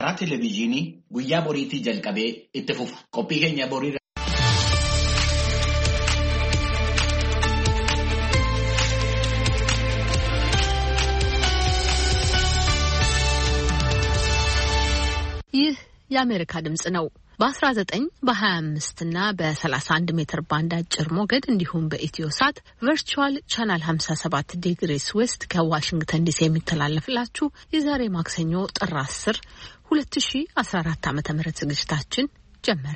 Televiziyoonii guyyaa boriitii jalqabee itti fufa. Qophii keenya borii ይህ የአሜሪካ ድምጽ ነው። በ19 በ25 እና በ31 ሜትር ባንድ አጭር ሞገድ እንዲሁም በኢትዮ ሳት ቨርቹዋል ቻናል 57 ዲግሪስ ዌስት ከዋሽንግተን ዲሲ የሚተላለፍላችሁ የዛሬ ማክሰኞ ጥር 10 2014 ዓ.ም ዝግጅታችን ጀመረ።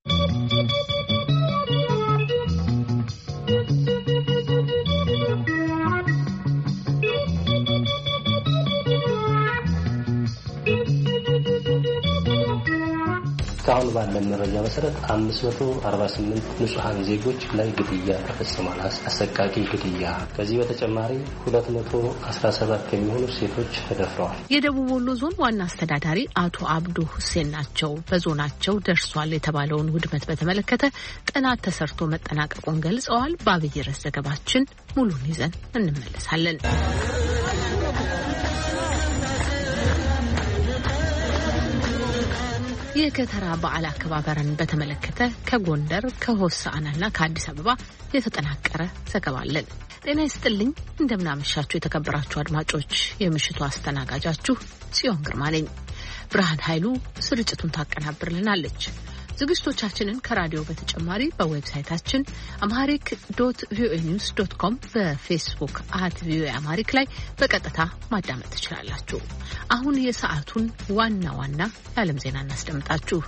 አሁን ባለን መረጃ መሰረት 548 ንጹሃን ዜጎች ላይ ግድያ ተፈጽሟል። አሰቃቂ ግድያ። ከዚህ በተጨማሪ 217 የሚሆኑ ሴቶች ተደፍረዋል። የደቡብ ወሎ ዞን ዋና አስተዳዳሪ አቶ አብዱ ሁሴን ናቸው። በዞናቸው ደርሷል የተባለውን ውድመት በተመለከተ ጥናት ተሰርቶ መጠናቀቁን ገልጸዋል። በአብይ ርዕስ ዘገባችን ሙሉን ይዘን እንመለሳለን። የከተራ በዓል አከባበርን በተመለከተ ከጎንደር ከሆሳዕናና ከአዲስ አበባ የተጠናቀረ ዘገባ አለን። ጤና ይስጥልኝ፣ እንደምናመሻችሁ የተከበራችሁ አድማጮች፣ የምሽቱ አስተናጋጃችሁ ጽዮን ግርማ ነኝ። ብርሃን ኃይሉ ስርጭቱን ታቀናብርልናለች። ዝግጅቶቻችንን ከራዲዮ በተጨማሪ በዌብሳይታችን amharic.voanews.com በፌስቡክ @voaamharic ላይ በቀጥታ ማዳመጥ ትችላላችሁ። አሁን የሰዓቱን ዋና ዋና የዓለም ዜና እናስደምጣችሁ።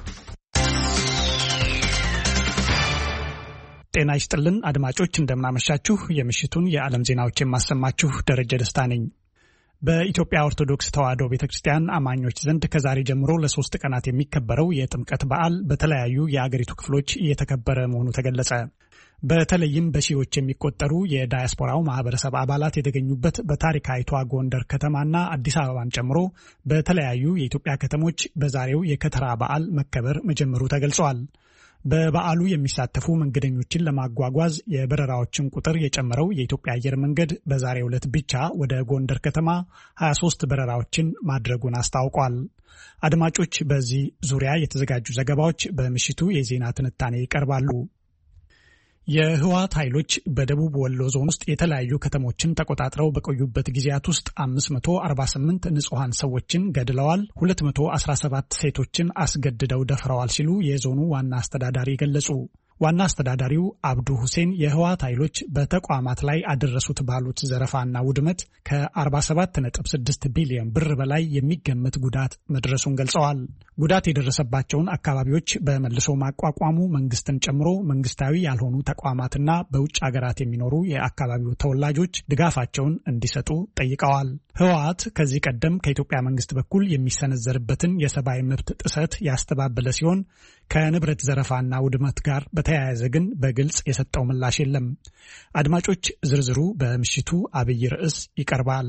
ጤና ይስጥልን አድማጮች፣ እንደምናመሻችሁ። የምሽቱን የዓለም ዜናዎች የማሰማችሁ ደረጀ ደስታ ነኝ። በኢትዮጵያ ኦርቶዶክስ ተዋሕዶ ቤተክርስቲያን አማኞች ዘንድ ከዛሬ ጀምሮ ለ3 ቀናት የሚከበረው የጥምቀት በዓል በተለያዩ የአገሪቱ ክፍሎች እየተከበረ መሆኑ ተገለጸ። በተለይም በሺዎች የሚቆጠሩ የዳያስፖራው ማህበረሰብ አባላት የተገኙበት በታሪካዊቷ ጎንደር ከተማና አዲስ አበባን ጨምሮ በተለያዩ የኢትዮጵያ ከተሞች በዛሬው የከተራ በዓል መከበር መጀመሩ ተገልጿል። በበዓሉ የሚሳተፉ መንገደኞችን ለማጓጓዝ የበረራዎችን ቁጥር የጨመረው የኢትዮጵያ አየር መንገድ በዛሬው ዕለት ብቻ ወደ ጎንደር ከተማ 23 በረራዎችን ማድረጉን አስታውቋል። አድማጮች፣ በዚህ ዙሪያ የተዘጋጁ ዘገባዎች በምሽቱ የዜና ትንታኔ ይቀርባሉ። የህወሓት ኃይሎች በደቡብ ወሎ ዞን ውስጥ የተለያዩ ከተሞችን ተቆጣጥረው በቆዩበት ጊዜያት ውስጥ 548 ንጹሃን ሰዎችን ገድለዋል፣ 217 ሴቶችን አስገድደው ደፍረዋል ሲሉ የዞኑ ዋና አስተዳዳሪ ገለጹ። ዋና አስተዳዳሪው አብዱ ሁሴን የህወሓት ኃይሎች በተቋማት ላይ አደረሱት ባሉት ዘረፋና ውድመት ከ47.6 ቢሊዮን ብር በላይ የሚገመት ጉዳት መድረሱን ገልጸዋል። ጉዳት የደረሰባቸውን አካባቢዎች በመልሶ ማቋቋሙ መንግስትን ጨምሮ መንግስታዊ ያልሆኑ ተቋማትና በውጭ ሀገራት የሚኖሩ የአካባቢው ተወላጆች ድጋፋቸውን እንዲሰጡ ጠይቀዋል። ህወሓት ከዚህ ቀደም ከኢትዮጵያ መንግስት በኩል የሚሰነዘርበትን የሰብአዊ መብት ጥሰት ያስተባበለ ሲሆን ከንብረት ዘረፋና ውድመት ጋር በተያያዘ ግን በግልጽ የሰጠው ምላሽ የለም። አድማጮች፣ ዝርዝሩ በምሽቱ አብይ ርዕስ ይቀርባል።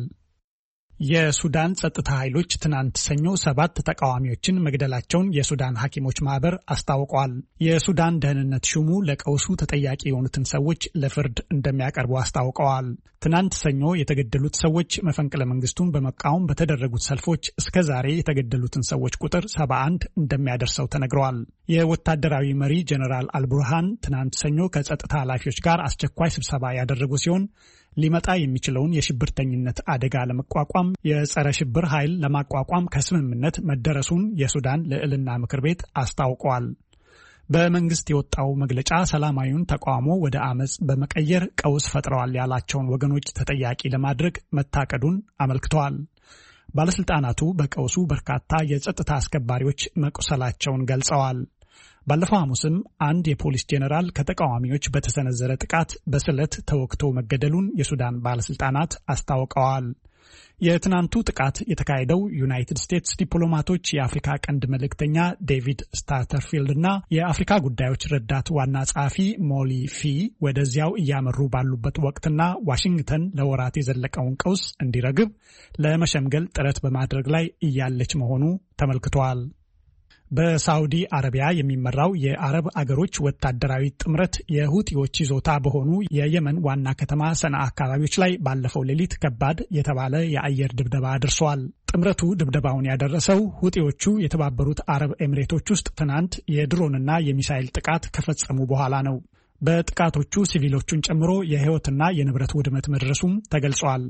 የሱዳን ጸጥታ ኃይሎች ትናንት ሰኞ 7 ተቃዋሚዎችን መግደላቸውን የሱዳን ሐኪሞች ማህበር አስታውቋል። የሱዳን ደህንነት ሹሙ ለቀውሱ ተጠያቂ የሆኑትን ሰዎች ለፍርድ እንደሚያቀርቡ አስታውቀዋል። ትናንት ሰኞ የተገደሉት ሰዎች መፈንቅለ መንግስቱን በመቃወም በተደረጉት ሰልፎች እስከ ዛሬ የተገደሉትን ሰዎች ቁጥር 71 እንደሚያደርሰው ተነግረዋል። የወታደራዊ መሪ ጀነራል አልቡርሃን ትናንት ሰኞ ከጸጥታ ኃላፊዎች ጋር አስቸኳይ ስብሰባ ያደረጉ ሲሆን ሊመጣ የሚችለውን የሽብርተኝነት አደጋ ለመቋቋም የጸረ ሽብር ኃይል ለማቋቋም ከስምምነት መደረሱን የሱዳን ልዕልና ምክር ቤት አስታውቋል። በመንግስት የወጣው መግለጫ ሰላማዊውን ተቃውሞ ወደ አመጽ በመቀየር ቀውስ ፈጥረዋል ያላቸውን ወገኖች ተጠያቂ ለማድረግ መታቀዱን አመልክተዋል። ባለስልጣናቱ በቀውሱ በርካታ የጸጥታ አስከባሪዎች መቁሰላቸውን ገልጸዋል። ባለፈው ሐሙስም አንድ የፖሊስ ጄኔራል ከተቃዋሚዎች በተሰነዘረ ጥቃት በስለት ተወግቶ መገደሉን የሱዳን ባለስልጣናት አስታውቀዋል። የትናንቱ ጥቃት የተካሄደው ዩናይትድ ስቴትስ ዲፕሎማቶች የአፍሪካ ቀንድ መልእክተኛ ዴቪድ ስታተርፊልድ እና የአፍሪካ ጉዳዮች ረዳት ዋና ጸሐፊ ሞሊ ፊ ወደዚያው እያመሩ ባሉበት ወቅትና ዋሽንግተን ለወራት የዘለቀውን ቀውስ እንዲረግብ ለመሸምገል ጥረት በማድረግ ላይ እያለች መሆኑ ተመልክቷል። በሳውዲ አረቢያ የሚመራው የአረብ አገሮች ወታደራዊ ጥምረት የሁቲዎች ይዞታ በሆኑ የየመን ዋና ከተማ ሰንዓ አካባቢዎች ላይ ባለፈው ሌሊት ከባድ የተባለ የአየር ድብደባ አድርሷል። ጥምረቱ ድብደባውን ያደረሰው ሁቲዎቹ የተባበሩት አረብ ኤሚሬቶች ውስጥ ትናንት የድሮንና የሚሳኤል ጥቃት ከፈጸሙ በኋላ ነው። በጥቃቶቹ ሲቪሎቹን ጨምሮ የሕይወትና የንብረት ውድመት መድረሱም ተገልጿል።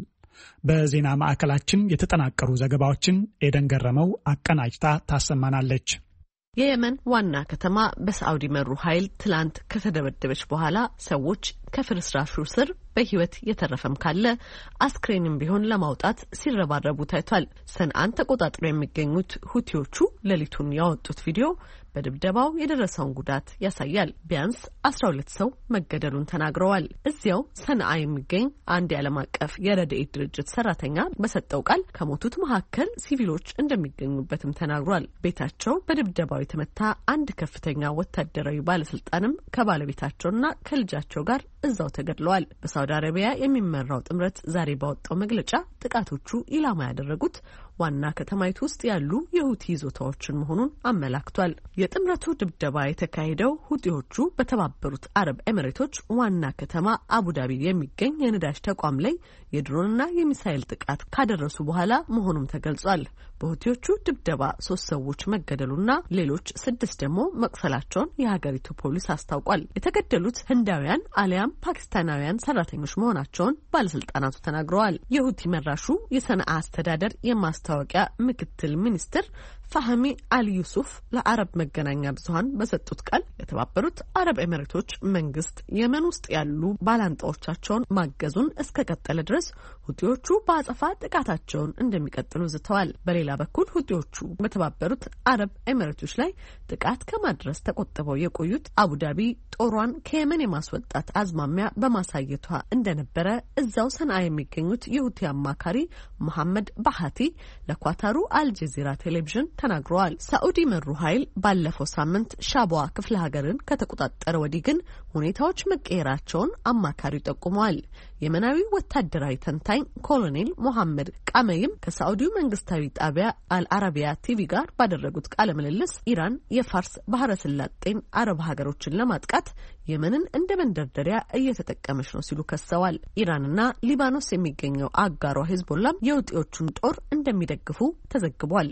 በዜና ማዕከላችን የተጠናቀሩ ዘገባዎችን ኤደን ገረመው አቀናጅታ ታሰማናለች። የየመን ዋና ከተማ በሳዑዲ መሩ ኃይል ትላንት ከተደበደበች በኋላ ሰዎች ከፍርስራሹ ስር በህይወት የተረፈም ካለ አስክሬንም ቢሆን ለማውጣት ሲረባረቡ ታይቷል። ሰንዓን ተቆጣጥሮ የሚገኙት ሁቲዎቹ ሌሊቱን ያወጡት ቪዲዮ በድብደባው የደረሰውን ጉዳት ያሳያል። ቢያንስ 12 ሰው መገደሉን ተናግረዋል። እዚያው ሰንዓ የሚገኝ አንድ የዓለም አቀፍ የረድኤት ድርጅት ሰራተኛ በሰጠው ቃል ከሞቱት መካከል ሲቪሎች እንደሚገኙበትም ተናግሯል። ቤታቸው በድብደባው የተመታ አንድ ከፍተኛ ወታደራዊ ባለስልጣንም ከባለቤታቸውና ከልጃቸው ጋር እዛው ተገድለዋል። በሳውዲ አረቢያ የሚመራው ጥምረት ዛሬ ባወጣው መግለጫ ጥቃቶቹ ኢላማ ያደረጉት ዋና ከተማይቱ ውስጥ ያሉ የሁቲ ይዞታዎችን መሆኑን አመላክቷል። የጥምረቱ ድብደባ የተካሄደው ሁቲዎቹ በተባበሩት አረብ ኤሚሬቶች ዋና ከተማ አቡዳቢ የሚገኝ የነዳጅ ተቋም ላይ የድሮንና የሚሳኤል ጥቃት ካደረሱ በኋላ መሆኑም ተገልጿል። በሁቲዎቹ ድብደባ 3 ሰዎች መገደሉና ሌሎች 6 ደግሞ መቁሰላቸውን የሀገሪቱ ፖሊስ አስታውቋል። የተገደሉት ህንዳውያን አሊያም ፓኪስታናውያን ሰራተኞች መሆናቸውን ባለስልጣናቱ ተናግረዋል። የሁቲ መራሹ የሰንዓ አስተዳደር የማስታወቂያ ምክትል ሚኒስትር ፋህሚ አሊ ዩሱፍ ለአረብ መገናኛ ብዙሃን በሰጡት ቃል የተባበሩት አረብ ኤሚሬቶች መንግስት የመን ውስጥ ያሉ ባላንጣዎቻቸውን ማገዙን እስከቀጠለ ድረስ ሁቲዎቹ በአጸፋ ጥቃታቸውን እንደሚቀጥሉ ዝተዋል። በሌላ በኩል ሁቲዎቹ በተባበሩት አረብ ኤሚሬቶች ላይ ጥቃት ከማድረስ ተቆጥበው የቆዩት አቡዳቢ ጦሯን ከየመን የማስወጣት አዝማሚያ በማሳየቷ እንደነበረ እዛው ሰንዓ የሚገኙት የሁቲ አማካሪ መሐመድ ባሃቲ ለኳታሩ አልጀዚራ ቴሌቪዥን ተናግረዋል። ሳዑዲ መሩ ኃይል ባለፈው ሳምንት ሻቧ ክፍለ ሀገርን ከተቆጣጠረ ወዲህ ግን ሁኔታዎች መቀየራቸውን አማካሪው ጠቁመዋል። የመናዊ ወታደራዊ ተንታኝ ኮሎኔል ሞሐመድ ቃመይም ከሳዑዲው መንግስታዊ ጣቢያ አልአረቢያ ቲቪ ጋር ባደረጉት ቃለ ምልልስ ኢራን የፋርስ ባህረ ሰላጤን አረብ ሀገሮችን ለማጥቃት የመንን እንደ መንደርደሪያ እየተጠቀመች ነው ሲሉ ከሰዋል። ኢራንና ሊባኖስ የሚገኘው አጋሯ ሂዝቦላም የሁቲዎቹን ጦር እንደሚደግፉ ተዘግቧል።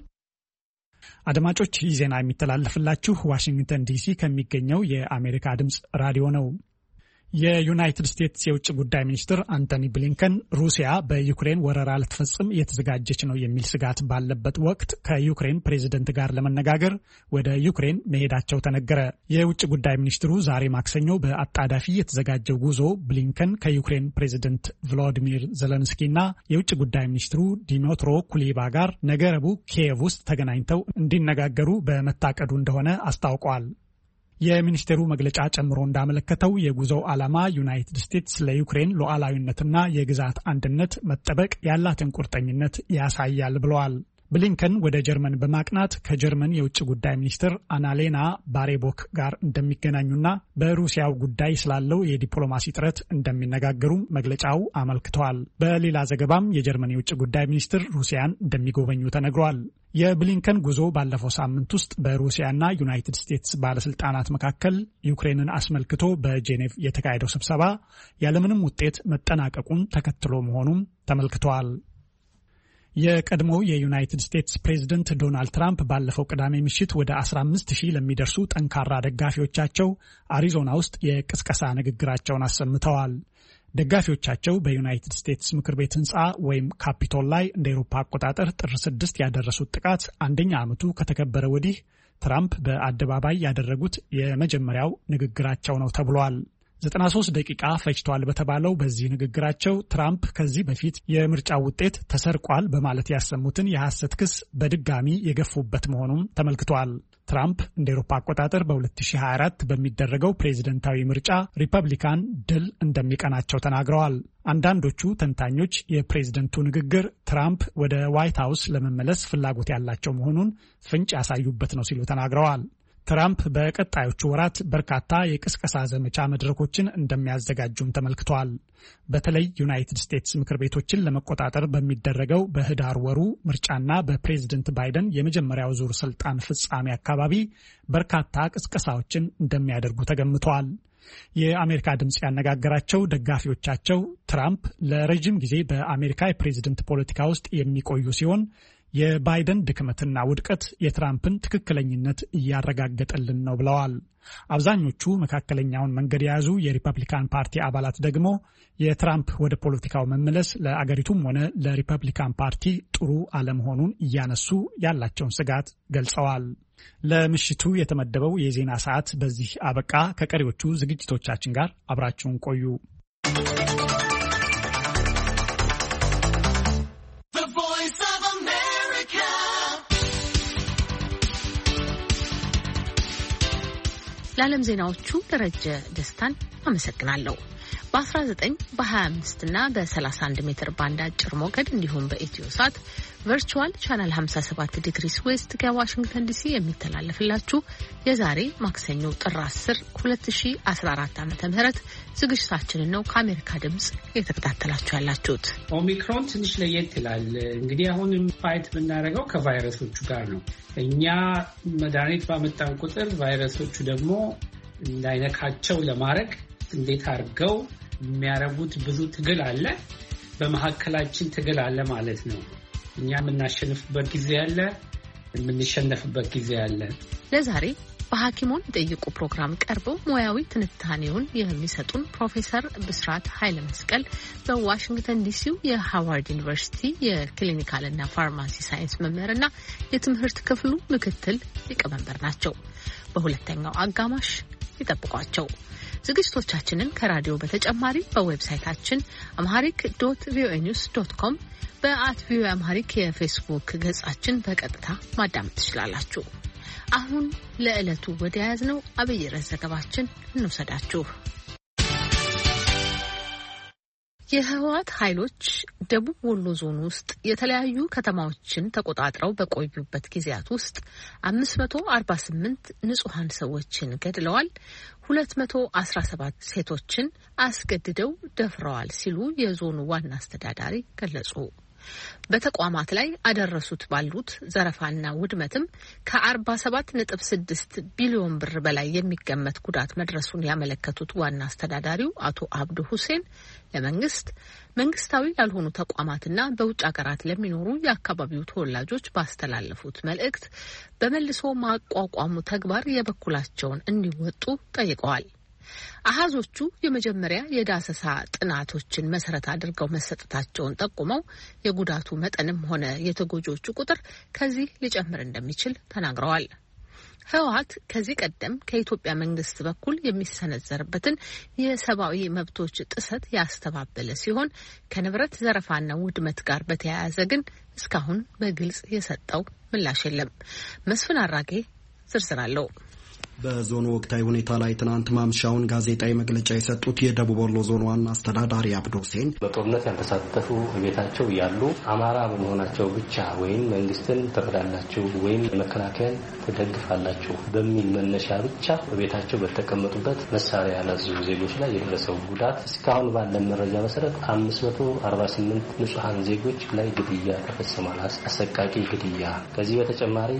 አድማጮች ይህ ዜና የሚተላለፍላችሁ ዋሽንግተን ዲሲ ከሚገኘው የአሜሪካ ድምጽ ራዲዮ ነው። የዩናይትድ ስቴትስ የውጭ ጉዳይ ሚኒስትር አንቶኒ ብሊንከን ሩሲያ በዩክሬን ወረራ ልትፈጽም እየተዘጋጀች ነው የሚል ስጋት ባለበት ወቅት ከዩክሬን ፕሬዝደንት ጋር ለመነጋገር ወደ ዩክሬን መሄዳቸው ተነገረ። የውጭ ጉዳይ ሚኒስትሩ ዛሬ ማክሰኞ በአጣዳፊ የተዘጋጀው ጉዞ ብሊንከን ከዩክሬን ፕሬዝደንት ቮሎዲሚር ዜሌንስኪና የውጭ ጉዳይ ሚኒስትሩ ዲሚትሮ ኩሌባ ጋር ነገ ረቡዕ ኪየቭ ውስጥ ተገናኝተው እንዲነጋገሩ በመታቀዱ እንደሆነ አስታውቀዋል። የሚኒስቴሩ መግለጫ ጨምሮ እንዳመለከተው የጉዞው ዓላማ ዩናይትድ ስቴትስ ለዩክሬን ሉዓላዊነትና የግዛት አንድነት መጠበቅ ያላትን ቁርጠኝነት ያሳያል ብለዋል። ብሊንከን ወደ ጀርመን በማቅናት ከጀርመን የውጭ ጉዳይ ሚኒስትር አናሌና ባሬቦክ ጋር እንደሚገናኙና በሩሲያው ጉዳይ ስላለው የዲፕሎማሲ ጥረት እንደሚነጋገሩ መግለጫው አመልክተዋል። በሌላ ዘገባም የጀርመን የውጭ ጉዳይ ሚኒስትር ሩሲያን እንደሚጎበኙ ተነግሯል። የብሊንከን ጉዞ ባለፈው ሳምንት ውስጥ በሩሲያና ዩናይትድ ስቴትስ ባለስልጣናት መካከል ዩክሬንን አስመልክቶ በጄኔቭ የተካሄደው ስብሰባ ያለምንም ውጤት መጠናቀቁን ተከትሎ መሆኑም ተመልክተዋል። የቀድሞው የዩናይትድ ስቴትስ ፕሬዝደንት ዶናልድ ትራምፕ ባለፈው ቅዳሜ ምሽት ወደ 15,000 ለሚደርሱ ጠንካራ ደጋፊዎቻቸው አሪዞና ውስጥ የቅስቀሳ ንግግራቸውን አሰምተዋል። ደጋፊዎቻቸው በዩናይትድ ስቴትስ ምክር ቤት ህንፃ ወይም ካፒቶል ላይ እንደ አውሮፓ አቆጣጠር ጥር 6 ያደረሱት ጥቃት አንደኛ ዓመቱ ከተከበረ ወዲህ ትራምፕ በአደባባይ ያደረጉት የመጀመሪያው ንግግራቸው ነው ተብሏል። 93 ደቂቃ ፈጅቷል በተባለው በዚህ ንግግራቸው ትራምፕ ከዚህ በፊት የምርጫው ውጤት ተሰርቋል በማለት ያሰሙትን የሐሰት ክስ በድጋሚ የገፉበት መሆኑም ተመልክቷል። ትራምፕ እንደ አውሮፓ አቆጣጠር በ2024 በሚደረገው ፕሬዝደንታዊ ምርጫ ሪፐብሊካን ድል እንደሚቀናቸው ተናግረዋል። አንዳንዶቹ ተንታኞች የፕሬዝደንቱ ንግግር ትራምፕ ወደ ዋይት ሃውስ ለመመለስ ፍላጎት ያላቸው መሆኑን ፍንጭ ያሳዩበት ነው ሲሉ ተናግረዋል። ትራምፕ በቀጣዮቹ ወራት በርካታ የቅስቀሳ ዘመቻ መድረኮችን እንደሚያዘጋጁም ተመልክተዋል። በተለይ ዩናይትድ ስቴትስ ምክር ቤቶችን ለመቆጣጠር በሚደረገው በህዳር ወሩ ምርጫና በፕሬዝደንት ባይደን የመጀመሪያው ዙር ስልጣን ፍጻሜ አካባቢ በርካታ ቅስቀሳዎችን እንደሚያደርጉ ተገምተዋል። የአሜሪካ ድምጽ ያነጋገራቸው ደጋፊዎቻቸው ትራምፕ ለረጅም ጊዜ በአሜሪካ የፕሬዝደንት ፖለቲካ ውስጥ የሚቆዩ ሲሆን የባይደን ድክመትና ውድቀት የትራምፕን ትክክለኝነት እያረጋገጠልን ነው ብለዋል። አብዛኞቹ መካከለኛውን መንገድ የያዙ የሪፐብሊካን ፓርቲ አባላት ደግሞ የትራምፕ ወደ ፖለቲካው መመለስ ለአገሪቱም ሆነ ለሪፐብሊካን ፓርቲ ጥሩ አለመሆኑን እያነሱ ያላቸውን ስጋት ገልጸዋል። ለምሽቱ የተመደበው የዜና ሰዓት በዚህ አበቃ። ከቀሪዎቹ ዝግጅቶቻችን ጋር አብራችሁን ቆዩ። ለዓለም ዜናዎቹ ደረጀ ደስታን አመሰግናለሁ። በ19 በ25 እና በ31 ሜትር ባንድ አጭር ሞገድ እንዲሁም በኢትዮ ሳት ቨርቹዋል ቻናል 57 ዲግሪስ ዌስት ከዋሽንግተን ዲሲ የሚተላለፍላችሁ የዛሬ ማክሰኞ ጥር 10 2014 ዓ.ም ዝግጅታችንን ነው ከአሜሪካ ድምጽ እየተከታተላችሁ ያላችሁት። ኦሚክሮን ትንሽ ለየት ይላል። እንግዲህ አሁን ፋይት የምናደርገው ከቫይረሶቹ ጋር ነው። እኛ መድኃኒት ባመጣን ቁጥር ቫይረሶቹ ደግሞ እንዳይነካቸው ለማድረግ እንዴት አድርገው የሚያረጉት ብዙ ትግል አለ። በመካከላችን ትግል አለ ማለት ነው። እኛ የምናሸንፍበት ጊዜ አለ፣ የምንሸነፍበት ጊዜ አለ። ለዛሬ በሐኪሞን ጠይቁ ፕሮግራም ቀርበው ሙያዊ ትንታኔውን የሚሰጡን ፕሮፌሰር ብስራት ኃይለ መስቀል በዋሽንግተን ዲሲው የሃዋርድ ዩኒቨርሲቲ የክሊኒካልና ፋርማሲ ሳይንስ መምህርና የትምህርት ክፍሉ ምክትል ሊቀመንበር ናቸው። በሁለተኛው አጋማሽ ይጠብቋቸው። ዝግጅቶቻችንን ከራዲዮ በተጨማሪ በዌብሳይታችን amharic.voanews.com በ@voa amharic የፌስቡክ ገጻችን በቀጥታ ማዳመጥ ትችላላችሁ። አሁን ለዕለቱ ወደ ያዝነው አብይ ርዕስ ዘገባችን እንወሰዳችሁ። የህወሓት ኃይሎች ደቡብ ወሎ ዞን ውስጥ የተለያዩ ከተማዎችን ተቆጣጥረው በቆዩበት ጊዜያት ውስጥ 548 ንጹሃን ሰዎችን ገድለዋል፣ 217 ሴቶችን አስገድደው ደፍረዋል ሲሉ የዞኑ ዋና አስተዳዳሪ ገለጹ። በተቋማት ላይ አደረሱት ባሉት ዘረፋና ውድመትም ከ47.6 ቢሊዮን ብር በላይ የሚገመት ጉዳት መድረሱን ያመለከቱት ዋና አስተዳዳሪው አቶ አብዱ ሁሴን መንግስታዊ ያልሆኑ ተቋማትና በውጭ ሀገራት ለሚኖሩ የአካባቢው ተወላጆች ባስተላለፉት መልእክት በመልሶ ማቋቋሙ ተግባር የበኩላቸውን እንዲወጡ ጠይቀዋል። አሃዞቹ የመጀመሪያ የዳሰሳ ጥናቶችን መሰረት አድርገው መሰጠታቸውን ጠቁመው የጉዳቱ መጠንም ሆነ የተጎጂዎቹ ቁጥር ከዚህ ሊጨምር እንደሚችል ተናግረዋል። ህወሓት ከዚህ ቀደም ከኢትዮጵያ መንግስት በኩል የሚሰነዘርበትን የሰብአዊ መብቶች ጥሰት ያስተባበለ ሲሆን ከንብረት ዘረፋና ውድመት ጋር በተያያዘ ግን እስካሁን በግልጽ የሰጠው ምላሽ የለም። መስፍን አራጌ ዝርዝር አለው። በዞኑ ወቅታዊ ሁኔታ ላይ ትናንት ማምሻውን ጋዜጣዊ መግለጫ የሰጡት የደቡብ ወሎ ዞን ዋና አስተዳዳሪ አብዱ ሁሴን በጦርነት ያልተሳተፉ ቤታቸው ያሉ አማራ በመሆናቸው ብቻ ወይም መንግስትን ትረዳላችሁ ወይም መከላከያን ትደግፋላችሁ በሚል መነሻ ብቻ በቤታቸው በተቀመጡበት መሳሪያ ያላዙ ዜጎች ላይ የደረሰው ጉዳት እስካሁን ባለን መረጃ መሰረት 548 ንጹሃን ዜጎች ላይ ግድያ ተፈጽሟል። አሰቃቂ ግድያ። ከዚህ በተጨማሪ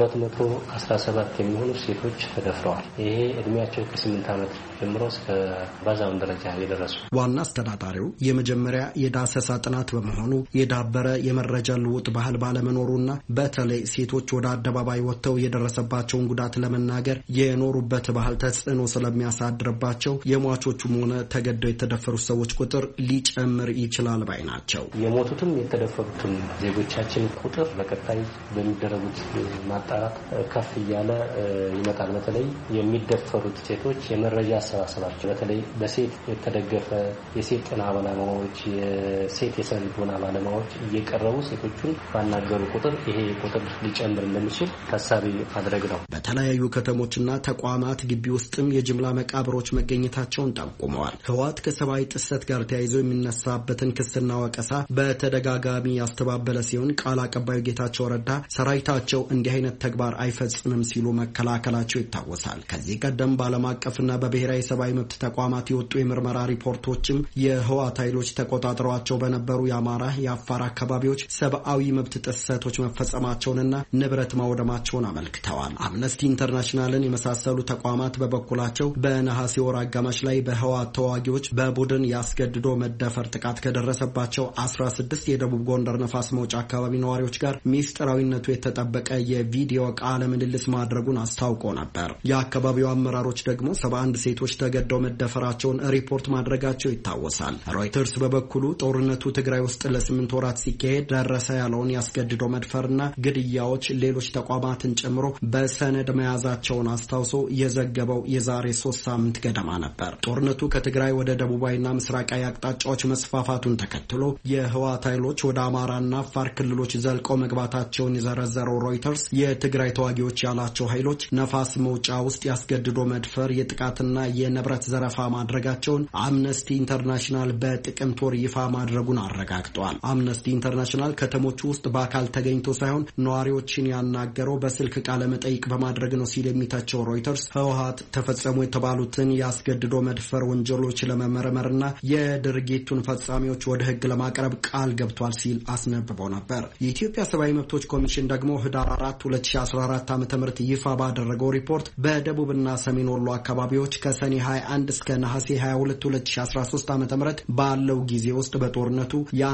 217 የሚሆኑ ሴቶች ተደፍረዋል። ይሄ እድሜያቸው ከ8 ዓመት ጀምሮ እስከ ባዛውን ደረጃ የደረሱ ዋና አስተዳዳሪው የመጀመሪያ የዳሰሳ ጥናት በመሆኑ የዳበረ የመረጃ ልውጥ ባህል ባለመኖሩና በተለይ ሴቶች ወደ አደባባይ ወጥተው የደረሰባቸውን ጉዳት ለመናገር የኖሩበት ባህል ተጽዕኖ ስለሚያሳድርባቸው የሟቾቹም ሆነ ተገደው የተደፈሩ ሰዎች ቁጥር ሊጨምር ይችላል ባይ ናቸው። የሞቱትም የተደፈሩትም ዜጎቻችን ቁጥር በቀጣይ በሚደረጉት ማጣራት ከፍ እያለ ይመጣል። በተለይ የሚደፈሩት ሴቶች የመረጃ አሰባሰባቸው በተለይ በሴት የተደገፈ የሴት ጤና ባለሙያዎች፣ የሴት የስነ ልቦና ባለሙያዎች እየቀረቡ ሴቶቹን ባናገሩ ቁጥር ይሄ ቁጥር ሊጨምር እንደሚችል ታሳቢ ማድረግ ነው። በተለያዩ ከተሞችና ተቋማት ግቢ ውስጥም የጅምላ መቃብሮች መገኘታቸውን ጠቁመዋል። ህወሓት ከሰብአዊ ጥሰት ጋር ተያይዞ የሚነሳበትን ክስና ወቀሳ በተደጋጋሚ ያስተባበለ ሲሆን ቃል አቀባዩ ጌታቸው ረዳ ሰራዊታቸው እንዲህ አይነት ተግባር አይፈጽምም ሲሉ መከላከላቸው ይታወሳል። ይታወሳል። ከዚህ ቀደም በዓለም አቀፍና በብሔራዊ ሰብአዊ መብት ተቋማት የወጡ የምርመራ ሪፖርቶችም የህወሓት ኃይሎች ተቆጣጥረዋቸው በነበሩ የአማራ፣ የአፋር አካባቢዎች ሰብአዊ መብት ጥሰቶች መፈጸማቸውንና ንብረት ማውደማቸውን አመልክተዋል። አምነስቲ ኢንተርናሽናልን የመሳሰሉ ተቋማት በበኩላቸው በነሐሴ ወር አጋማሽ ላይ በህወሓት ተዋጊዎች በቡድን ያስገድዶ መደፈር ጥቃት ከደረሰባቸው 16 የደቡብ ጎንደር ነፋስ መውጫ አካባቢ ነዋሪዎች ጋር ሚስጥራዊነቱ የተጠበቀ የቪዲዮ ቃለ ምልልስ ማድረጉን አስታውቆ ነበር። የአካባቢው አመራሮች ደግሞ 71 ሴቶች ተገደው መደፈራቸውን ሪፖርት ማድረጋቸው ይታወሳል። ሮይተርስ በበኩሉ ጦርነቱ ትግራይ ውስጥ ለ8 ወራት ሲካሄድ ደረሰ ያለውን ያስገድዶ መድፈርና ግድያዎች ሌሎች ተቋማትን ጨምሮ በሰነድ መያዛቸውን አስታውሶ የዘገበው የዛሬ 3 ሳምንት ገደማ ነበር። ጦርነቱ ከትግራይ ወደ ደቡባዊና ምስራቃዊ አቅጣጫዎች መስፋፋቱን ተከትሎ የህወሓት ኃይሎች ወደ አማራና አፋር ክልሎች ዘልቀው መግባታቸውን የዘረዘረው ሮይተርስ የትግራይ ተዋጊዎች ያላቸው ኃይሎች ነፋስ መውጫ ውስጥ ያስገድዶ መድፈር፣ የጥቃትና የንብረት ዘረፋ ማድረጋቸውን አምነስቲ ኢንተርናሽናል በጥቅምት ወር ይፋ ማድረጉን አረጋግጧል። አምነስቲ ኢንተርናሽናል ከተሞቹ ውስጥ በአካል ተገኝቶ ሳይሆን ነዋሪዎችን ያናገረው በስልክ ቃለ መጠይቅ በማድረግ ነው ሲል የሚተቸው ሮይተርስ ህወሓት ተፈጸሙ የተባሉትን ያስገድዶ መድፈር ወንጀሎች ለመመርመርና የድርጊቱን ፈጻሚዎች ወደ ህግ ለማቅረብ ቃል ገብቷል ሲል አስነብቦ ነበር። የኢትዮጵያ ሰብአዊ መብቶች ኮሚሽን ደግሞ ህዳር 4 2014 ዓ.ም ይፋ ባደረገው ሪፖርት በደቡብና ሰሜን ወሎ አካባቢዎች ከሰኔ 21 እስከ ነሐሴ 22 2013 ዓ.ም ባለው ጊዜ ውስጥ በጦርነቱ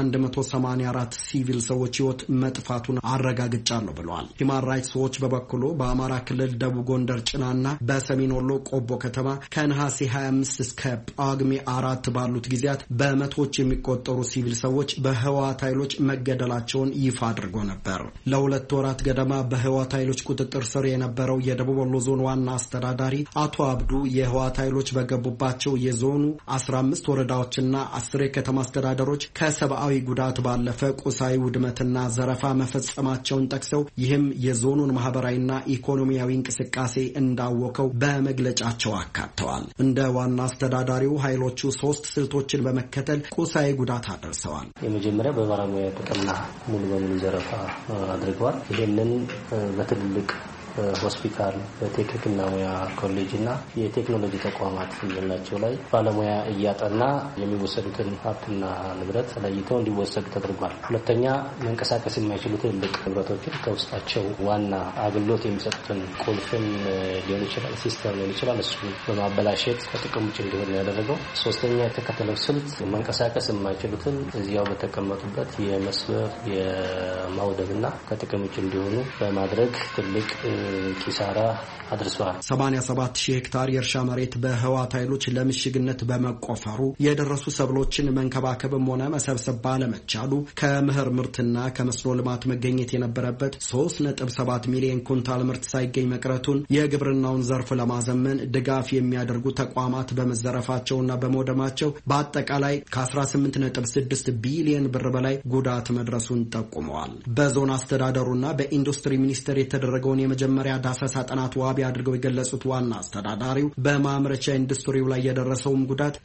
የ184 ሲቪል ሰዎች ህይወት መጥፋቱን አረጋግጫለሁ ብለዋል። ሂማን ራይትስ ዎች በበኩሉ በአማራ ክልል ደቡብ ጎንደር ጭናና በሰሜን ወሎ ቆቦ ከተማ ከነሐሴ 25 እስከ ጳጉሜ 4 ባሉት ጊዜያት በመቶዎች የሚቆጠሩ ሲቪል ሰዎች በህወሓት ኃይሎች መገደላቸውን ይፋ አድርጎ ነበር። ለሁለት ወራት ገደማ በህወሓት ኃይሎች ቁጥጥር ስር የነበረው የደቡብ ወሎ ዞን ዋና አስተዳዳሪ አቶ አብዱ የህወሓት ኃይሎች በገቡባቸው የዞኑ 15 ወረዳዎችና 10 የከተማ አስተዳደሮች ከሰብአዊ ጉዳት ባለፈ ቁሳዊ ውድመትና ዘረፋ መፈጸማቸውን ጠቅሰው ይህም የዞኑን ማህበራዊና ኢኮኖሚያዊ እንቅስቃሴ እንዳወከው በመግለጫቸው አካተዋል። እንደ ዋና አስተዳዳሪው ኃይሎቹ 3 ስልቶችን በመከተል ቁሳዊ ጉዳት አደርሰዋል። የመጀመሪያ በባለሙያ ጥቅምና ሙሉ በሙሉ ዘረፋ አድርገዋል። ይህንን በትልልቅ ሆስፒታል፣ በቴክኒክና ሙያ ኮሌጅና የቴክኖሎጂ ተቋማት የምንላቸው ላይ ባለሙያ እያጠና የሚወሰዱትን ሀብትና ንብረት ለይተው እንዲወሰዱ ተደርጓል። ሁለተኛ መንቀሳቀስ የማይችሉ ትልልቅ ንብረቶችን ከውስጣቸው ዋና አገልግሎት የሚሰጡትን ቁልፍን ሊሆን ይችላል፣ ሲስተም ሊሆን ይችላል፣ እሱን በማበላሸት ከጥቅም ውጭ እንዲሆን ያደረገው። ሶስተኛ የተከተለው ስልት መንቀሳቀስ የማይችሉትን እዚያው በተቀመጡበት የመስበር የማውደብና ከጥቅም ውጭ እንዲሆኑ በማድረግ ትልቅ ኪሳራ አድርሷል። 87,000 ሄክታር የእርሻ መሬት በህወሓት ኃይሎች ለምሽግነት በመቆፈሩ የደረሱ ሰብሎችን መንከባከብም ሆነ መሰብሰብ ባለመቻሉ ከምህር ምርትና ከመስኖ ልማት መገኘት የነበረበት 3.7 ሚሊዮን ኩንታል ምርት ሳይገኝ መቅረቱን የግብርናውን ዘርፍ ለማዘመን ድጋፍ የሚያደርጉ ተቋማት በመዘረፋቸውና በመውደማቸው በአጠቃላይ ከ18.6 ቢሊዮን ብር በላይ ጉዳት መድረሱን ጠቁመዋል። በዞን አስተዳደሩና በኢንዱስትሪ ሚኒስቴር የተደረገውን የመጀመሪያ ዳሰሳ ጥናት ዋቢ አድርገው የገለጹት ዋና አስተዳዳሪው በማምረቻ ኢንዱስትሪው ላይ የደረሰውም ጉዳት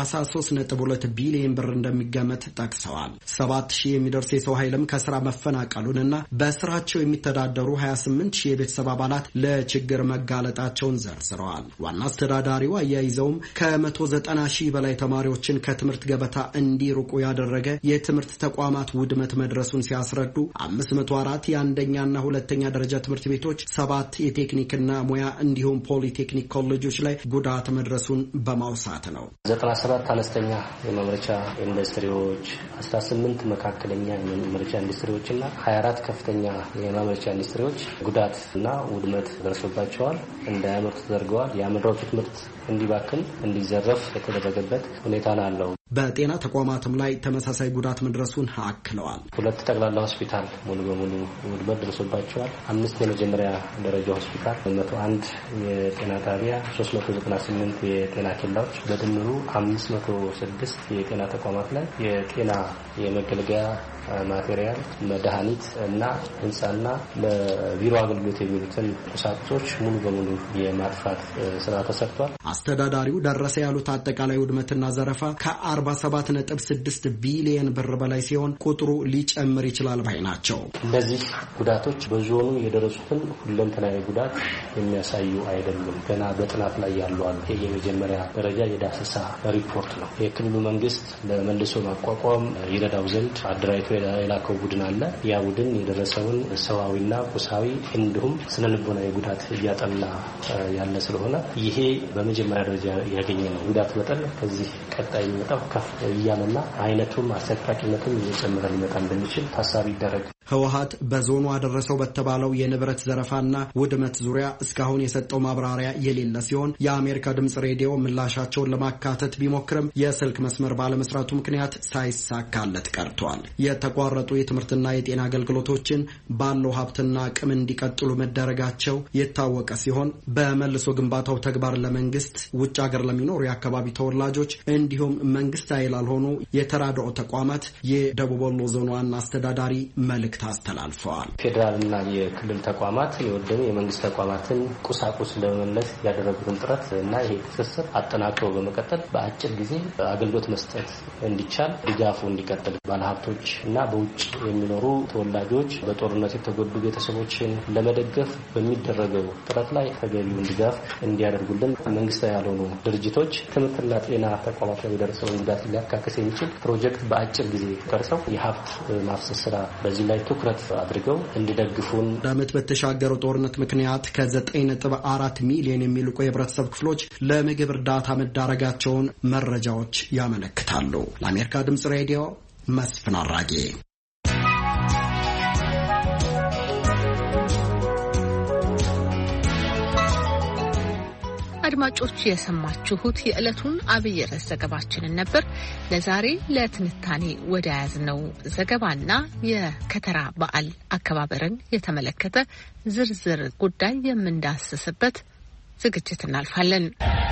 33.2 ቢሊዮን ብር እንደሚገመት ጠቅሰዋል። 7,000 የሚደርስ የሰው ኃይልም ከስራ መፈናቀሉንና በስራቸው የሚተዳደሩ 28,000 የቤተሰብ አባላት ለችግር መጋለጣቸውን ዘርዝረዋል። ዋና አስተዳዳሪው አያይዘውም ከ190,000 በላይ ተማሪዎችን ከትምህርት ገበታ እንዲርቁ ያደረገ የትምህርት ተቋማት ውድመት መድረሱን ሲያስረዱ 504 የአንደኛና ሁለተኛ ደረጃ ትምህርት ቤቶች፣ 7 የቴክኒክና ሙያ እንዲሁም ፖሊቴክኒክ ኮሌጆች ላይ ጉዳት መድረሱን በማውሳት ነው። 97 አነስተኛ የማምረቻ ኢንዱስትሪዎች፣ 18 መካከለኛ የማምረቻ ኢንዱስትሪዎችና 24 ከፍተኛ የማምረቻ ኢንዱስትሪዎች ጉዳትና ውድመት ደርሶባቸዋል። እንዳያመርቱ ተደርገዋል። ያመረቱት ምርት እንዲባክን እንዲዘረፍ የተደረገበት ሁኔታ ነው ያለው። በጤና ተቋማትም ላይ ተመሳሳይ ጉዳት መድረሱን አክለዋል። 2 ጠቅላላ ሆስፒታል ሙሉ በሙሉ ውድመት ደርሶባቸዋል። 5 የመጀመሪያ ደረጃ ሆስፒታል፣ 101 የጤና ጣቢያ፣ 398 የጤና ኬላዎች በድምሩ 506 የጤና ተቋማት ላይ የጤና የመገልገያ ማቴሪያል፣ መድኃኒት እና ህንጻና ለቢሮ አገልግሎት የሚውሉትን ቁሳቁሶች ሙሉ በሙሉ የማጥፋት ስራ ተሰርቷል። አስተዳዳሪው ደረሰ ያሉት አጠቃላይ ውድመትና ዘረፋ ከ47.6 ቢሊዮን ብር በላይ ሲሆን ቁጥሩ ሊጨምር ይችላል ባይ ናቸው። እነዚህ ጉዳቶች በዞኑ የደረሱትን ሁለንተናዊ ጉዳት የሚያሳዩ አይደሉም። ገና በጥናት ላይ ያሉ አሉ። የመጀመሪያ ደረጃ የዳሰሳ ሪፖርት ነው። የክልሉ መንግስት ለመልሶ ማቋቋም ይረዳው ዘንድ አደራጅቶ የላከው ቡድን አለ። ያ ቡድን የደረሰውን ሰዋዊና ቁሳዊ እንዲሁም ስነልቦናዊ ጉዳት እያጠና ያለ ስለሆነ ይሄ በመጀመሪያ ደረጃ ያገኘ ነው። ጉዳት መጠን ከዚህ ቀጣይ የሚመጣው ከፍ እያለና አይነቱም አሰቃቂነቱም እየጨመረ ሊመጣ እንደሚችል ታሳቢ ይደረግ። ህወሓት በዞኑ አደረሰው በተባለው የንብረት ዘረፋና ውድመት ዙሪያ እስካሁን የሰጠው ማብራሪያ የሌለ ሲሆን የአሜሪካ ድምጽ ሬዲዮ ምላሻቸውን ለማካተት ቢሞክርም የስልክ መስመር ባለመስራቱ ምክንያት ሳይሳካለት ቀርቷል። የተቋረጡ የትምህርትና የጤና አገልግሎቶችን ባለው ሀብትና አቅም እንዲቀጥሉ መደረጋቸው የታወቀ ሲሆን በመልሶ ግንባታው ተግባር ለመንግስት፣ ውጭ ሀገር ለሚኖሩ የአካባቢ ተወላጆች እንዲሁም መንግስታዊ ላልሆኑ የተራድኦ ተቋማት የደቡብ ወሎ ዞን ዋና አስተዳዳሪ መልእክት አስተላልፈዋል። ፌዴራልና የክልል ተቋማት የወደሙ የመንግስት ተቋማትን ቁሳቁስ ለመመለስ ያደረጉትን ጥረት እና ይሄ ትስስር አጠናክረው በመቀጠል በአጭር ጊዜ አገልግሎት መስጠት እንዲቻል ድጋፉ እንዲቀጥል ባለሀብቶች እና በውጭ የሚኖሩ ተወላጆች በጦርነት የተጎዱ ቤተሰቦችን ለመደገፍ በሚደረገው ጥረት ላይ ተገቢውን ድጋፍ እንዲያደርጉልን፣ መንግስታዊ ያልሆኑ ድርጅቶች ትምህርትና ጤና ተቋማት ላይ የደረሰውን ጉዳት ሊያካክስ የሚችል ፕሮጀክት በአጭር ጊዜ ቀርጸው የሀብት ማፍሰስ ስራ በዚህ ላይ ትኩረት አድርገው እንዲደግፉን። ዓመት በተሻገረው ጦርነት ምክንያት ከ9.4 ሚሊዮን የሚልቁ የህብረተሰብ ክፍሎች ለምግብ እርዳታ መዳረጋቸውን መረጃዎች ያመለክታሉ። ለአሜሪካ ድምጽ ሬዲዮ መስፍን አራጌ። አድማጮች የሰማችሁት የዕለቱን አብይ ርዕስ ዘገባችንን ነበር። ለዛሬ ለትንታኔ ወደ ያዝነው ዘገባና የከተራ በዓል አከባበርን የተመለከተ ዝርዝር ጉዳይ የምንዳስስበት ዝግጅት እናልፋለን።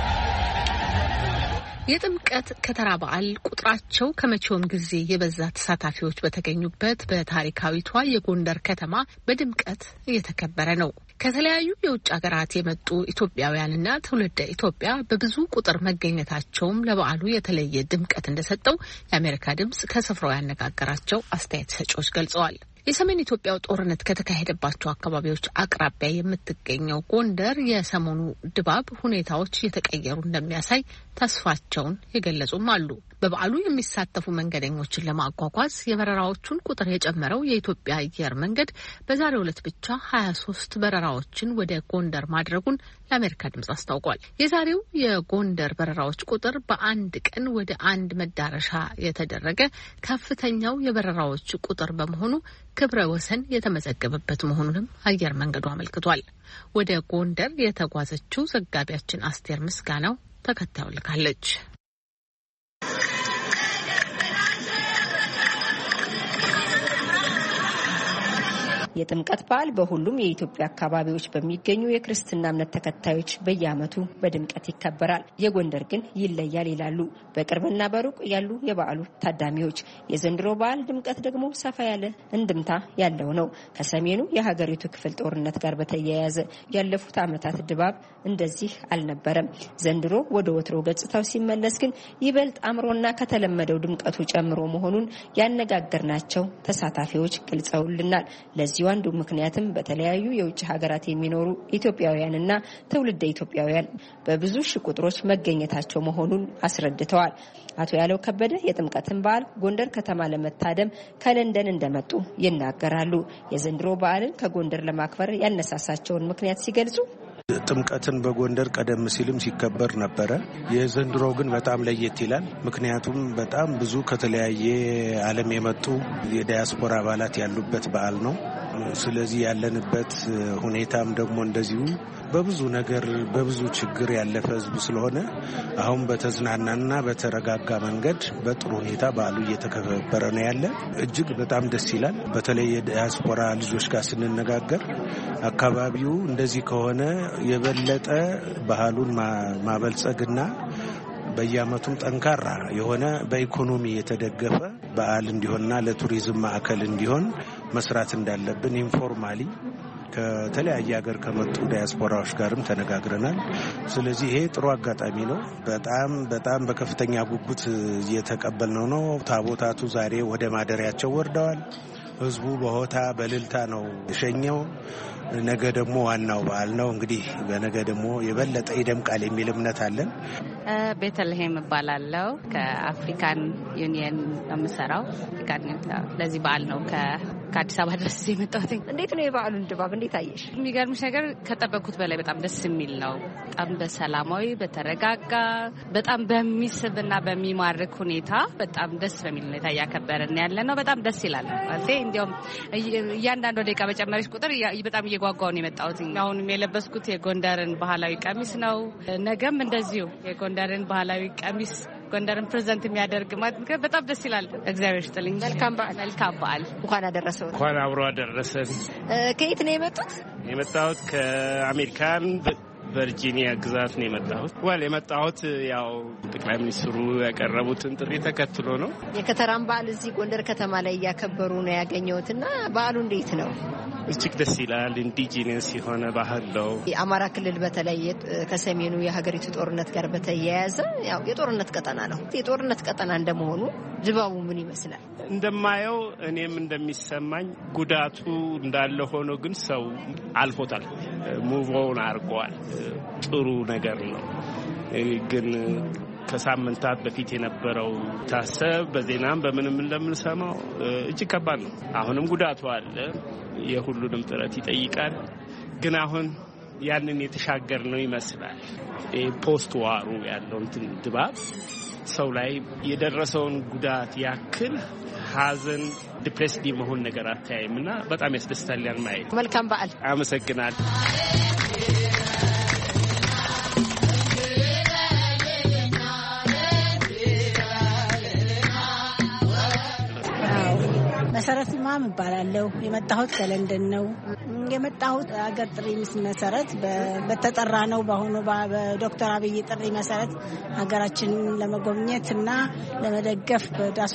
የጥምቀት ከተራ በዓል ቁጥራቸው ከመቼውም ጊዜ የበዛ ተሳታፊዎች በተገኙበት በታሪካዊቷ የጎንደር ከተማ በድምቀት እየተከበረ ነው። ከተለያዩ የውጭ ሀገራት የመጡ ኢትዮጵያውያንና ትውልደ ኢትዮጵያ በብዙ ቁጥር መገኘታቸውም ለበዓሉ የተለየ ድምቀት እንደሰጠው የአሜሪካ ድምጽ ከስፍራው ያነጋገራቸው አስተያየት ሰጪዎች ገልጸዋል። የሰሜን ኢትዮጵያው ጦርነት ከተካሄደባቸው አካባቢዎች አቅራቢያ የምትገኘው ጎንደር የሰሞኑ ድባብ ሁኔታዎች እየተቀየሩ እንደሚያሳይ ተስፋቸውን የገለጹም አሉ። በበዓሉ የሚሳተፉ መንገደኞችን ለማጓጓዝ የበረራዎቹን ቁጥር የጨመረው የኢትዮጵያ አየር መንገድ በዛሬው ዕለት ብቻ 23 በረራዎችን ወደ ጎንደር ማድረጉን ለአሜሪካ ድምጽ አስታውቋል። የዛሬው የጎንደር በረራዎች ቁጥር በአንድ ቀን ወደ አንድ መዳረሻ የተደረገ ከፍተኛው የበረራዎች ቁጥር በመሆኑ ክብረ ወሰን የተመዘገበበት መሆኑንም አየር መንገዱ አመልክቷል። ወደ ጎንደር የተጓዘችው ዘጋቢያችን አስቴር ምስጋናው ተከታዩ ልካለች። የጥምቀት በዓል በሁሉም የኢትዮጵያ አካባቢዎች በሚገኙ የክርስትና እምነት ተከታዮች በየዓመቱ በድምቀት ይከበራል። የጎንደር ግን ይለያል ይላሉ በቅርብና በሩቅ ያሉ የበዓሉ ታዳሚዎች። የዘንድሮ በዓል ድምቀት ደግሞ ሰፋ ያለ እንድምታ ያለው ነው። ከሰሜኑ የሀገሪቱ ክፍል ጦርነት ጋር በተያያዘ ያለፉት ዓመታት ድባብ እንደዚህ አልነበረም። ዘንድሮ ወደ ወትሮ ገጽታው ሲመለስ ግን ይበልጥ አምሮና ከተለመደው ድምቀቱ ጨምሮ መሆኑን ያነጋገርናቸው ተሳታፊዎች ገልጸውልናል። ለዚህ አንዱ ምክንያትም በተለያዩ የውጭ ሀገራት የሚኖሩ ኢትዮጵያውያንና ትውልደ ኢትዮጵያውያን በብዙ ሺህ ቁጥሮች መገኘታቸው መሆኑን አስረድተዋል። አቶ ያለው ከበደ የጥምቀትን በዓል ጎንደር ከተማ ለመታደም ከለንደን እንደመጡ ይናገራሉ። የዘንድሮ በዓልን ከጎንደር ለማክበር ያነሳሳቸውን ምክንያት ሲገልጹ ጥምቀትን በጎንደር ቀደም ሲልም ሲከበር ነበረ። የዘንድሮ ግን በጣም ለየት ይላል። ምክንያቱም በጣም ብዙ ከተለያየ ዓለም የመጡ የዲያስፖራ አባላት ያሉበት በዓል ነው። ስለዚህ ያለንበት ሁኔታም ደግሞ እንደዚሁ በብዙ ነገር በብዙ ችግር ያለፈ ህዝብ ስለሆነ አሁን በተዝናናና በተረጋጋ መንገድ በጥሩ ሁኔታ በዓሉ እየተከበረ ነው ያለ። እጅግ በጣም ደስ ይላል። በተለይ የዲያስፖራ ልጆች ጋር ስንነጋገር አካባቢው እንደዚህ ከሆነ የበለጠ ባህሉን ማበልጸግና በየዓመቱም ጠንካራ የሆነ በኢኮኖሚ የተደገፈ በዓል እንዲሆንና ለቱሪዝም ማዕከል እንዲሆን መስራት እንዳለብን ኢንፎርማሊ ከተለያየ ሀገር ከመጡ ዲያስፖራዎች ጋርም ተነጋግረናል። ስለዚህ ይሄ ጥሩ አጋጣሚ ነው። በጣም በከፍተኛ ጉጉት እየተቀበልነው ነው። ታቦታቱ ዛሬ ወደ ማደሪያቸው ወርደዋል። ህዝቡ በሆታ በልልታ ነው የሸኘው። ነገ ደግሞ ዋናው በዓል ነው። እንግዲህ በነገ ደግሞ የበለጠ ይደምቃል የሚል እምነት አለን። ቤተልሔም እባላለሁ። ከአፍሪካን ዩኒየን ነው የምሰራው። ለዚህ በዓል ነው ከአዲስ አበባ ድረስ የመጣሁት። እንዴት ነው የበዓሉን ድባብ እንዴት አየሽ? የሚገርምሽ ነገር ከጠበቅኩት በላይ በጣም ደስ የሚል ነው። በጣም በሰላማዊ በተረጋጋ በጣም በሚስብና በሚማርክ ሁኔታ በጣም ደስ በሚል ሁኔታ እያከበርን ያለ ነው። በጣም ደስ ይላል። ማለት እንዲያውም እያንዳንዱ ደቂቃ በጨመረች ቁጥር በጣም እየጓጓሁ ነው የመጣሁት። አሁንም የለበስኩት የጎንደርን ባህላዊ ቀሚስ ነው። ነገም እንደዚሁ የጎንደርን ባህላዊ ቀሚስ ጎንደርን ፕሬዘንት የሚያደርግ ማለት በጣም ደስ ይላል። እግዚአብሔር ይስጥልኝ። መልካም በዓል። እንኳን አደረሰው። እንኳን አብሮ አደረሰን። ከየት ነው የመጡት? የመጣሁት ከአሜሪካን ቨርጂኒያ ግዛት ነው የመጣሁት። ያው ጠቅላይ ሚኒስትሩ ያቀረቡትን ጥሪ ተከትሎ ነው። የከተራን በዓል እዚህ ጎንደር ከተማ ላይ እያከበሩ ነው ያገኘሁትና በዓሉ እንዴት ነው? እጅግ ደስ ይላል። ኢንዲጂነስ የሆነ ባህል ነው። የአማራ ክልል በተለይ ከሰሜኑ የሀገሪቱ ጦርነት ጋር በተያያዘ ያው የጦርነት ቀጠና ነው። የጦርነት ቀጠና እንደመሆኑ ድባቡ ምን ይመስላል? እንደማየው እኔም እንደሚሰማኝ ጉዳቱ እንዳለ ሆኖ ግን ሰው አልፎታል፣ ሙቭኦን አድርጓል። ጥሩ ነገር ነው። ግን ከሳምንታት በፊት የነበረው ታሰብ በዜናም በምንም እንደምንሰማው እጅግ ከባድ ነው። አሁንም ጉዳቱ አለ። የሁሉንም ጥረት ይጠይቃል። ግን አሁን ያንን የተሻገር ነው ይመስላል። ፖስት ዋሩ ያለውን ድባብ ሰው ላይ የደረሰውን ጉዳት ያክል ሀዘን ዲፕሬስድ መሆን ነገር አታይምና በጣም ያስደስታል ያን ማየት። መልካም በዓል። አመሰግናለሁ። መሰረት ማም እባላለሁ። የመጣሁት ከለንደን ነው። የመጣሁት አገር ጥሪ መሰረት በተጠራ ነው። በአሁኑ በዶክተር አብይ ጥሪ መሰረት ሀገራችንን ለመጎብኘት እና ለመደገፍ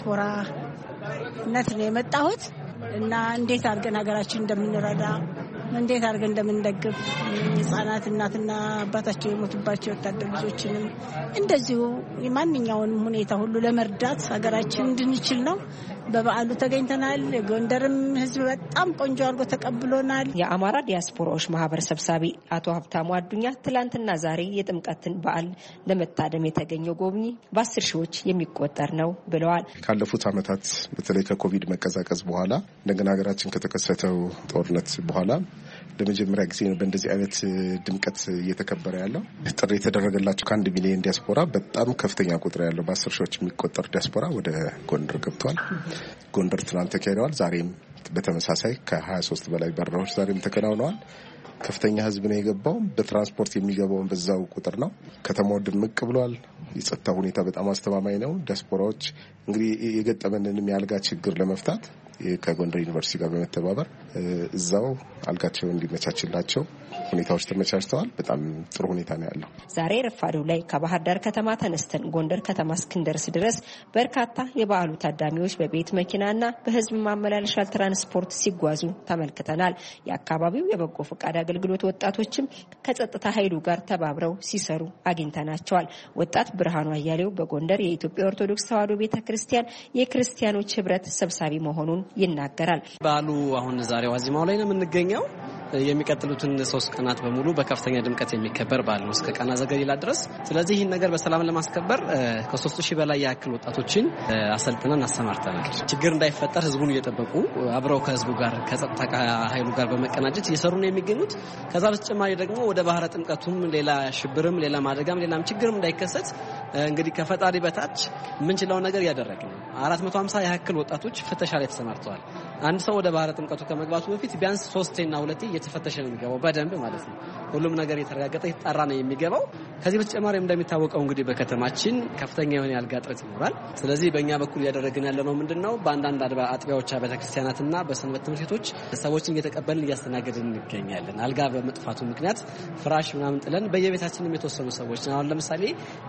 በዲያስፖራነት ነው የመጣሁት እና እንዴት አድርገን ሀገራችን እንደምንረዳ እንዴት አድርገን እንደምንደግፍ ህጻናት እናትና አባታቸው የሞቱባቸው ወታደር ልጆችንም እንደዚሁ ማንኛውንም ሁኔታ ሁሉ ለመርዳት ሀገራችን እንድንችል ነው። በበዓሉ ተገኝተናል። ጎንደርም ህዝብ በጣም ቆንጆ አድርጎ ተቀብሎናል። የአማራ ዲያስፖራዎች ማህበር ሰብሳቢ አቶ ሀብታሙ አዱኛ ትላንትና ዛሬ የጥምቀትን በዓል ለመታደም የተገኘው ጎብኚ በ10 ሺዎች የሚቆጠር ነው ብለዋል። ካለፉት ዓመታት በተለይ ከኮቪድ መቀዛቀዝ በኋላ እንደገና ሀገራችን ከተከሰተው ጦርነት በኋላ ለመጀመሪያ ጊዜ ነው በእንደዚህ አይነት ድምቀት እየተከበረ ያለው። ጥሪ የተደረገላቸው ከ1 ሚሊዮን ዲያስፖራ በጣም ከፍተኛ ቁጥር ያለው በ10 ሺዎች የሚቆጠር ዲያስፖራ ወደ ጎንደር ገብቷል። ጎንደር ትናንት ተካሂደዋል። ዛሬም በተመሳሳይ ከ23 በላይ በረራዎች ዛሬም ተከናውነዋል። ከፍተኛ ህዝብ ነው የገባው። በትራንስፖርት የሚገባውን በዛው ቁጥር ነው። ከተማው ድምቅ ብሏል። የጸጥታ ሁኔታ በጣም አስተማማኝ ነው። ዲያስፖራዎች እንግዲህ የገጠመንንም የአልጋ ችግር ለመፍታት ከጎንደር ዩኒቨርሲቲ ጋር በመተባበር እዛው አልጋቸው እንዲመቻችላቸው ሁኔታዎች ተመቻችተዋል። በጣም ጥሩ ሁኔታ ነው ያለው። ዛሬ ረፋዱ ላይ ከባህር ዳር ከተማ ተነስተን ጎንደር ከተማ እስክንደርስ ድረስ በርካታ የበዓሉ ታዳሚዎች በቤት መኪናና በህዝብ ማመላለሻ ትራንስፖርት ሲጓዙ ተመልክተናል። የአካባቢው የበጎ ፈቃድ አገልግሎት ወጣቶችም ከጸጥታ ኃይሉ ጋር ተባብረው ሲሰሩ አግኝተናቸዋል። ወጣት ብርሃኑ አያሌው በጎንደር የኢትዮጵያ ኦርቶዶክስ ተዋሕዶ ቤተክርስቲያን የክርስቲያኖች ህብረት ሰብሳቢ መሆኑን ይናገራል። በዓሉ አሁን ዛሬ ዋዜማው ላይ ነው የምንገኘው። የሚቀጥሉትን 3 ቀናት በሙሉ በከፍተኛ ድምቀት የሚከበር በዓል ነው እስከ ቃና ዘገሊላ ድረስ። ስለዚህ ይህን ነገር በሰላም ለማስከበር ከ3000 በላይ ያክል ወጣቶችን አሰልጥነን አሰማርተናል። ችግር እንዳይፈጠር ህዝቡን እየጠበቁ አብረው ከህዝቡ ጋር ከጸጥታ ኃይሉ ጋር በመቀናጀት እየሰሩ ነው የሚገኙት። ከዛ በተጨማሪ ደግሞ ወደ ባህረ ጥምቀቱም ሌላ ሽብርም ሌላ ማደጋም ሌላም ችግርም እንዳይከሰት እንግዲህ ከፈጣሪ በታች የምንችለውን ነገር እያደረግን ነው። 450 ያክል ወጣቶች ፍተሻ ላይ ተሰማርተዋል። አንድ ሰው ወደ ባህረ ጥምቀቱ ከመግባቱ በፊት ቢያንስ 3 እና 2 እየተፈተሸ ነው የሚገባው በደንብ ማለት ነው። ሁሉም ነገር የተረጋገጠ የተጣራ ነው የሚገባው። ከዚህ በተጨማሪ እንደሚታወቀው እንግዲህ በከተማችን ከፍተኛ የሆነ የአልጋ እጥረት ይኖራል። ስለዚህ በእኛ በኩል እያደረግን ያለነው ምንድነው በአንዳንድ አጥቢያዎች ቤተክርስቲያናትና በሰንበት ትምህርት ቤቶች ሰዎችን እየተቀበልን እያስተናገድን እንገኛለን። አልጋ በመጥፋቱ ምክንያት ፍራሽ ምናምን ጥለን በየቤታችንም የተወሰኑ ሰዎች አሁን ለምሳሌ የኔ ጓደኞች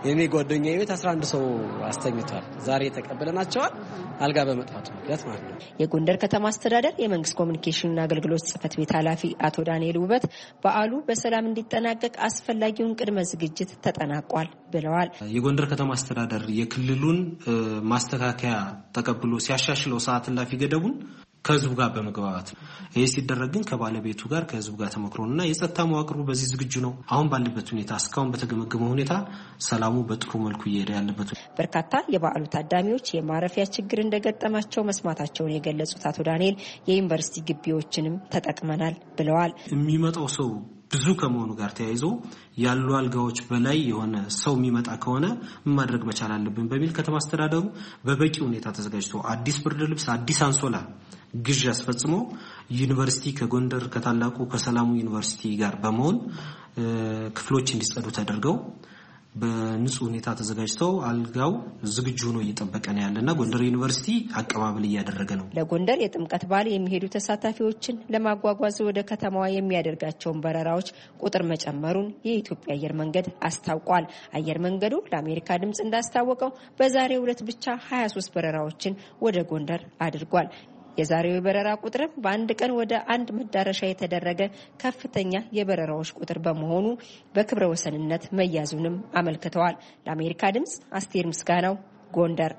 ጓደኛዬ ቤት 11 ሰው አስተኝቷል። ዛሬ ተቀበለናቸዋል አልጋ በመጥፋቱ ምክንያት ማለት ነው። የጎንደር ከተማ አስተዳደር የመንግስት ኮሚኒኬሽንና አገልግሎት ጽሕፈት ቤት ኃላፊ አቶ ዳንኤል ውበት በዓሉ በሰላም እንዲጠናቀቅ አስፈላጊውን ቅድመ ዝግጅት ተጠናቋል ብለዋል። የጎንደር ከተማ አስተዳደር የክልሉን ማስተካከያ ተቀብሎ ሲያሻሽለው ሰዓት እላፊ ገደቡን ከህዝቡ ጋር በመግባባት ይሄ ሲደረግ ግን ከባለቤቱ ጋር ከህዝቡ ጋር ተመክሮና የጸጥታ መዋቅሩ በዚህ ዝግጁ ነው። አሁን ባለበት ሁኔታ እስካሁን በተገመገመው ሁኔታ ሰላሙ በጥሩ መልኩ እየሄደ ያለበት። በርካታ የበዓሉ ታዳሚዎች የማረፊያ ችግር እንደገጠማቸው መስማታቸውን የገለጹት አቶ ዳንኤል የዩኒቨርሲቲ ግቢዎችንም ተጠቅመናል ብለዋል። የሚመጣው ሰው ብዙ ከመሆኑ ጋር ተያይዞ ያሉ አልጋዎች በላይ የሆነ ሰው የሚመጣ ከሆነ ማድረግ መቻል አለብን በሚል ከተማ አስተዳደሩ በበቂ ሁኔታ ተዘጋጅቶ አዲስ ብርድ ልብስ፣ አዲስ አንሶላ ግዥ አስፈጽሞ ዩኒቨርሲቲ ከጎንደር ከታላቁ ከሰላሙ ዩኒቨርሲቲ ጋር በመሆን ክፍሎች እንዲጸዱ ተደርገው በንጹህ ሁኔታ ተዘጋጅተው አልጋው ዝግጁ ሆኖ እየጠበቀ ነው ያለና ጎንደር ዩኒቨርሲቲ አቀባበል እያደረገ ነው። ለጎንደር የጥምቀት በዓል የሚሄዱ ተሳታፊዎችን ለማጓጓዝ ወደ ከተማዋ የሚያደርጋቸውን በረራዎች ቁጥር መጨመሩን የኢትዮጵያ አየር መንገድ አስታውቋል። አየር መንገዱ ለአሜሪካ ድምጽ እንዳስታወቀው በዛሬው ዕለት ብቻ 23 በረራዎችን ወደ ጎንደር አድርጓል። የዛሬው የበረራ ቁጥር በአንድ ቀን ወደ አንድ መዳረሻ የተደረገ ከፍተኛ የበረራዎች ቁጥር በመሆኑ በክብረ ወሰንነት መያዙንም አመልክተዋል። ለአሜሪካ ድምጽ አስቴር ምስጋናው ጎንደር።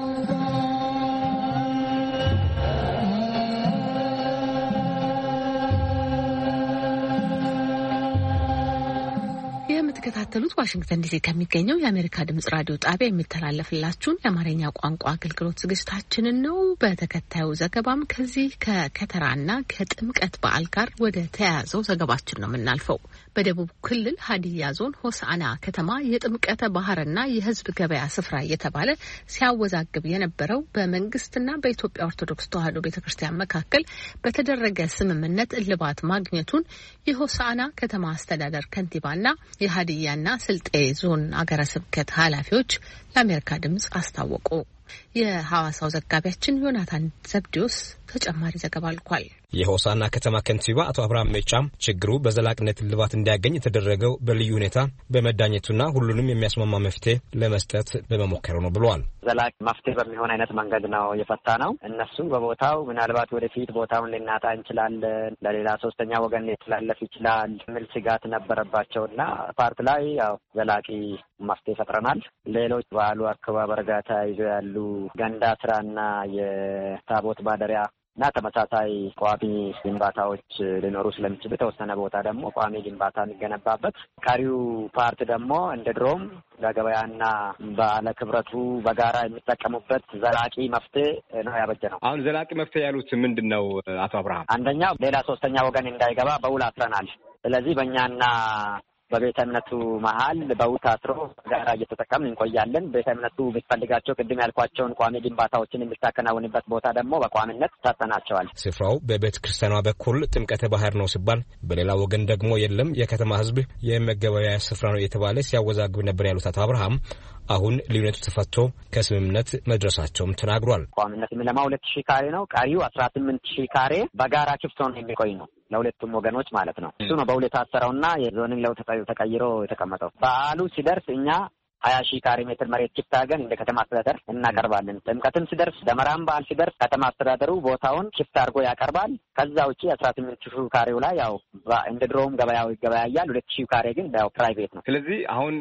የምትከታተሉት ዋሽንግተን ዲሲ ከሚገኘው የአሜሪካ ድምጽ ራዲዮ ጣቢያ የሚተላለፍላችሁን የአማርኛ ቋንቋ አገልግሎት ዝግጅታችንን ነው። በተከታዩ ዘገባም ከዚህ ከከተራና ከጥምቀት በዓል ጋር ወደ ተያያዘው ዘገባችን ነው የምናልፈው። በደቡብ ክልል ሀዲያ ዞን ሆሳዕና ከተማ የጥምቀተ ባህርና የሕዝብ ገበያ ስፍራ እየተባለ ሲያወዛግብ የነበረው በመንግስትና በኢትዮጵያ ኦርቶዶክስ ተዋሕዶ ቤተክርስቲያን መካከል በተደረገ ስምምነት እልባት ማግኘቱን የሆሳዕና ከተማ አስተዳደር ከንቲባና የሀዲያና ስልጤ ዞን አገረ ስብከት ኃላፊዎች ለአሜሪካ ድምጽ አስታወቁ። የሐዋሳው ዘጋቢያችን ዮናታን ዘብዲዮስ ተጨማሪ ዘገባ ልኳል። የሆሳዕና ከተማ ከንቲባ አቶ አብርሃም መጫም ችግሩ በዘላቂነት እልባት እንዲያገኝ የተደረገው በልዩ ሁኔታ በመዳኘቱና ሁሉንም የሚያስማማ መፍትሄ ለመስጠት በመሞከሩ ነው ብለዋል። ዘላቂ መፍትሄ በሚሆን አይነት መንገድ ነው የፈታ ነው። እነሱም በቦታው ምናልባት ወደፊት ቦታውን ልናጣ እንችላለን፣ ለሌላ ሶስተኛ ወገን ሊተላለፍ ይችላል የሚል ስጋት ነበረባቸውና ፓርት ላይ ያው ዘላቂ መፍትሄ ፈጥረናል። ሌሎች በዓሉ አከባበር ጋር ተያይዞ ያሉ ገንዳ ስራና የታቦት ማደሪያ እና ተመሳሳይ ቋሚ ግንባታዎች ሊኖሩ ስለሚችሉ የተወሰነ ቦታ ደግሞ ቋሚ ግንባታ የሚገነባበት፣ ቀሪው ፓርት ደግሞ እንደ ድሮም ለገበያና በዓለ ክብረቱ በጋራ የሚጠቀሙበት ዘላቂ መፍትሄ ነው ያበጀ ነው። አሁን ዘላቂ መፍትሄ ያሉት ምንድን ነው አቶ አብርሃም? አንደኛው ሌላ ሶስተኛ ወገን እንዳይገባ በውል አስረናል። ስለዚህ በእኛና በቤተ እምነቱ መሀል በውል ታስሮ ጋራ እየተጠቀምን እንቆያለን። ቤተ እምነቱ የሚፈልጋቸው ቅድም ያልኳቸውን ቋሚ ግንባታዎችን የምታከናውንበት ቦታ ደግሞ በቋሚነት ታጠናቸዋል። ስፍራው በቤተ ክርስቲያኗ በኩል ጥምቀተ ባህር ነው ሲባል፣ በሌላ ወገን ደግሞ የለም የከተማ ሕዝብ የመገበያያ ስፍራ ነው የተባለ ሲያወዛግብ ነበር ያሉት አቶ አብርሃም አሁን ልዩነቱ ተፈቶ ከስምምነት መድረሳቸውም ተናግሯል። ቋሚነት የሚለማው 2000 ካሬ ነው። ቀሪው 18000 ካሬ በጋራ ክፍት ሆኖ የሚቆይ ነው ለሁለቱም ወገኖች ማለት ነው። እሱ ነው በሁለት አሰራውና የዞንን ለውጥ ተቀይሮ የተቀመጠው። በዓሉ ሲደርስ እኛ 20,000 ካሬ ሜትር መሬት ክፍት አድርገን እንደ ከተማ አስተዳደር እናቀርባለን። ጥምቀትም ሲደርስ ደመራም በዓል ሲደርስ ከተማ አስተዳደሩ ቦታውን ክፍት አድርጎ ያቀርባል። ከዛ ውጪ 18,000 ካሬው ላይ ያው እንደ ድሮውም ገበያው ይገበያያል። 2,000 ካሬ ግን ያው ፕራይቬት ነው። ስለዚህ አሁን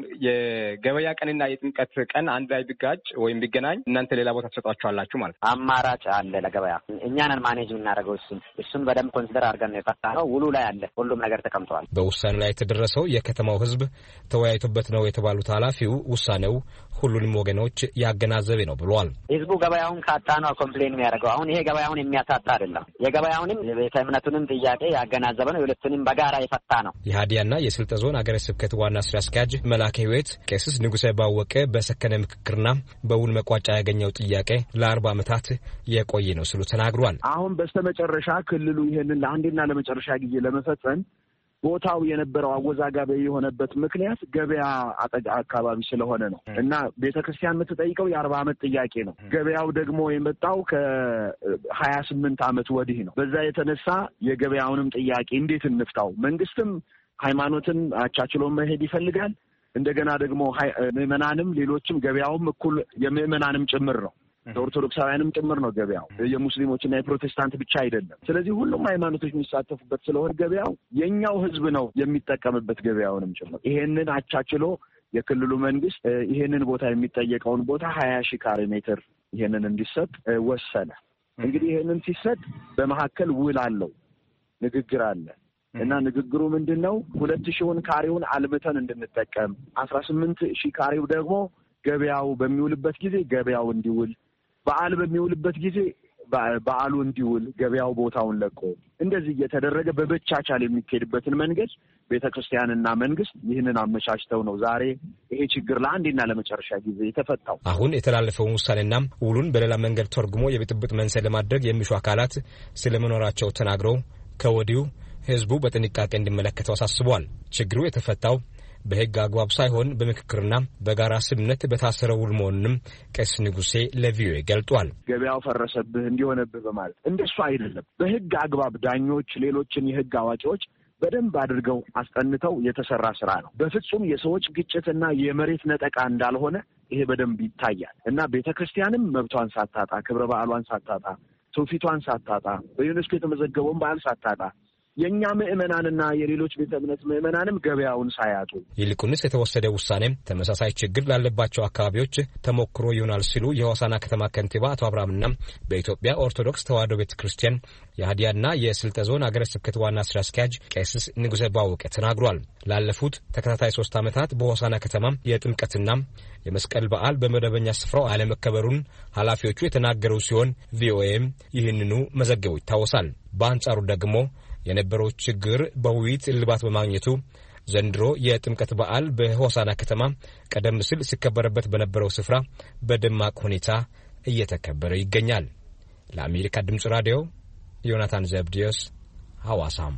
የገበያ ቀንና የጥምቀት ቀን አንድ ላይ ቢጋጭ ወይም ቢገናኝ እናንተ ሌላ ቦታ ተሰጧቸዋላችሁ ማለት ነው? አማራጭ አለ ለገበያ። እኛንን ማኔጅ የምናደርገው እሱን በደንብ ኮንሲደር አድርገን ነው የፈታነው። ውሉ ላይ አለ፣ ሁሉም ነገር ተቀምጠዋል። በውሳኔ ላይ የተደረሰው የከተማው ሕዝብ ተወያይቶበት ነው የተባሉት ኃላፊው ውሳኔው ሁሉንም ወገኖች ያገናዘበ ነው ብለዋል። ህዝቡ ገበያውን ካጣ ነው ኮምፕሌን የሚያደርገው። አሁን ይሄ ገበያውን የሚያሳጣ አይደለም። የገበያውንም የቤተ እምነቱንም ጥያቄ ያገናዘበ ነው። የሁለቱንም በጋራ የፈታ ነው። የሀዲያና የስልጤ ዞን አገረ ስብከት ዋና ስራ አስኪያጅ መላከ ሕይወት ቄስ ንጉሴ ባወቀ በሰከነ ምክክርና በውል መቋጫ ያገኘው ጥያቄ ለ40 ዓመታት የቆየ ነው ሲሉ ተናግሯል። አሁን በስተመጨረሻ ክልሉ ይሄንን ለአንዴና ለመጨረሻ ጊዜ ለመፈጸም ቦታው የነበረው አወዛጋቢ የሆነበት ምክንያት ገበያ አካባቢ ስለሆነ ነው እና ቤተክርስቲያን የምትጠይቀው የ40 ዓመት ጥያቄ ነው። ገበያው ደግሞ የመጣው ከ28 ዓመት ወዲህ ነው። በዛ የተነሳ የገበያውንም ጥያቄ እንዴት እንፍታው? መንግስትም ሃይማኖትን አቻችሎ መሄድ ይፈልጋል። እንደገና ደግሞ ምዕመናንም ሌሎችም ገበያውም እኩል የምዕመናንም ጭምር ነው። ኦርቶዶክሳውያንም ጭምር ነው ገበያው። የሙስሊሞችና የፕሮቴስታንት ብቻ አይደለም። ስለዚህ ሁሉም ሃይማኖቶች የሚሳተፉበት ስለሆነ ገበያው የኛው ህዝብ ነው የሚጠቀምበት ገበያውንም ጭምር። ይሄንን አቻችሎ የክልሉ መንግስት ይሄንን ቦታ የሚጠየቀውን ቦታ 20,000 ካሬ ሜትር ይሄንን እንዲሰጥ ወሰነ። እንግዲህ ይሄንን ሲሰጥ በመካከል ውል አለው፣ ንግግር አለ እና ንግግሩ ምንድነው? 2,000 ካሬውን አልምተን እንድንጠቀም 18,000 ካሬው ደግሞ ገበያው በሚውልበት ጊዜ ገበያው እንዲውል፣ በዓል በሚውልበት ጊዜ በዓሉ እንዲውል፣ ገበያው ቦታውን ለቆ እንደዚህ እየተደረገ በመቻቻል የሚካሄድበትን መንገድ ቤተክርስቲያንና መንግስት ይህንን አመቻችተው ነው ዛሬ ይሄ ችግር ለአንዴና ለመጨረሻ ጊዜ የተፈታው። አሁን የተላለፈውን ውሳኔና ውሉን በሌላ መንገድ ተርጉሞ የብጥብጥ መንስኤ ለማድረግ የሚሹ አካላት ስለመኖራቸው ተናግረው ከወዲሁ ህዝቡ በጥንቃቄ እንዲመለከተው አሳስቧል። ችግሩ የተፈታው በህግ አግባብ ሳይሆን በምክክርና በጋራ ስምምነት በታሰረ ውል መሆኑንም ቄስ ንጉሴ ለቪኦኤ ገልጧል። ገበያው ፈረሰብህ እንዲሆነብህ በማለት እንደሱ አይደለም። በህግ አግባብ ዳኞች፣ ሌሎችን የህግ አዋቂዎች በደንብ አድርገው አስጠንተው የተሰራ ስራ ነው። በፍጹም የሰዎች ግጭትና የመሬት ነጠቃ እንዳልሆነ ይሄ በደንብ ይታያል እና ቤተክርስቲያንም መብቷን ሳታጣ፣ ክብረ በዓሏን ሳታጣ፣ ትውፊቷን ሳታጣ፣ በዩኔስኮ የተመዘገበውን በዓል ሳታጣ የኛ ምዕመናንና የሌሎች ቤተ እምነት ምዕመናንም ገበያውን ሳያጡ ይልቁንስ የተወሰደ ውሳኔ ተመሳሳይ ችግር ላለባቸው አካባቢዎች ተሞክሮ ይሆናል ሲሉ የሆሳና ከተማ ከንቲባ አቶ አብርሃምና በኢትዮጵያ ኦርቶዶክስ ተዋሕዶ ቤተክርስቲያን የሃዲያና የስልጤ ዞን አገረ ስብከት ዋና ስራ አስኪያጅ ቄስ ንጉሴ ባወቀ ተናግሯል። ላለፉት ተከታታይ 3 ዓመታት በሆሳና ከተማ የጥምቀትና የመስቀል በዓል በመደበኛ ስፍራው አለመከበሩን ኃላፊዎቹ የተናገሩ ሲሆን ቪኦኤም ይህንኑ መዘገቡ ይታወሳል። በአንጻሩ ደግሞ የነበረው ችግር በውይይት እልባት በማግኘቱ ዘንድሮ የጥምቀት በዓል በሆሳና ከተማ ቀደም ሲል ሲከበረበት በነበረው ስፍራ በደማቅ ሁኔታ እየተከበረ ይገኛል። ለአሜሪካ ድምጽ ራዲዮ ዮናታን ዘብዲዮስ ሐዋሳም።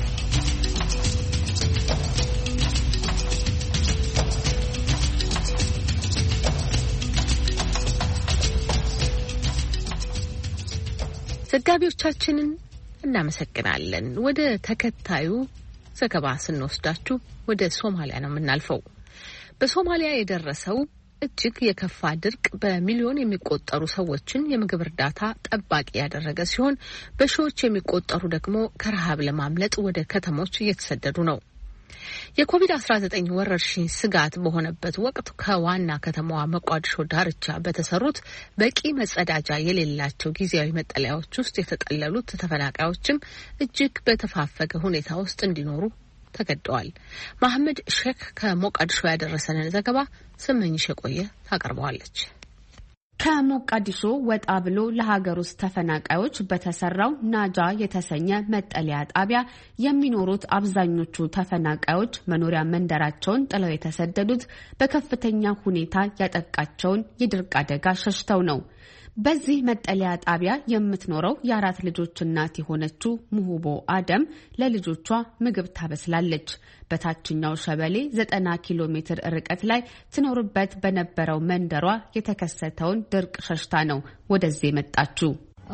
ዘጋቢዎቻችንን እናመሰግናለን። ወደ ተከታዩ ዘገባ ስንወስዳችሁ ወደ ሶማሊያ ነው የምናልፈው። በሶማሊያ የደረሰው እጅግ የከፋ ድርቅ በሚሊዮን የሚቆጠሩ ሰዎችን የምግብ እርዳታ ጠባቂ ያደረገ ሲሆን በሺዎች የሚቆጠሩ ደግሞ ከረሃብ ለማምለጥ ወደ ከተሞች እየተሰደዱ ነው። የኮቪድ-19 ወረርሽኝ ስጋት በሆነበት ወቅት ከዋና ከተማዋ መቋዲሾ ዳርቻ በተሰሩት በቂ መጸዳጃ የሌላቸው ጊዜያዊ መጠለያዎች ውስጥ የተጠለሉት ተፈናቃዮችም እጅግ በተፋፈገ ሁኔታ ውስጥ እንዲኖሩ ተገደዋል። መሐመድ ሼክ ከሞቃዲሾ ያደረሰንን ዘገባ ስመኝሽ የቆየ ታቀርበዋለች። ከሞቃዲሾ ወጣ ብሎ ለሀገር ውስጥ ተፈናቃዮች በተሰራው ናጃ የተሰኘ መጠለያ ጣቢያ የሚኖሩት አብዛኞቹ ተፈናቃዮች መኖሪያ መንደራቸውን ጥለው የተሰደዱት በከፍተኛ ሁኔታ ያጠቃቸውን የድርቅ አደጋ ሸሽተው ነው። በዚህ መጠለያ ጣቢያ የምትኖረው የ4 ልጆች እናት የሆነችው ሙሁቦ አደም ለልጆቿ ምግብ ታበስላለች። በታችኛው ሸበሌ 90 ኪሎ ሜትር ርቀት ላይ ትኖርበት በነበረው መንደሯ የተከሰተውን ድርቅ ሸሽታ ነው ወደዚህ የመጣችው።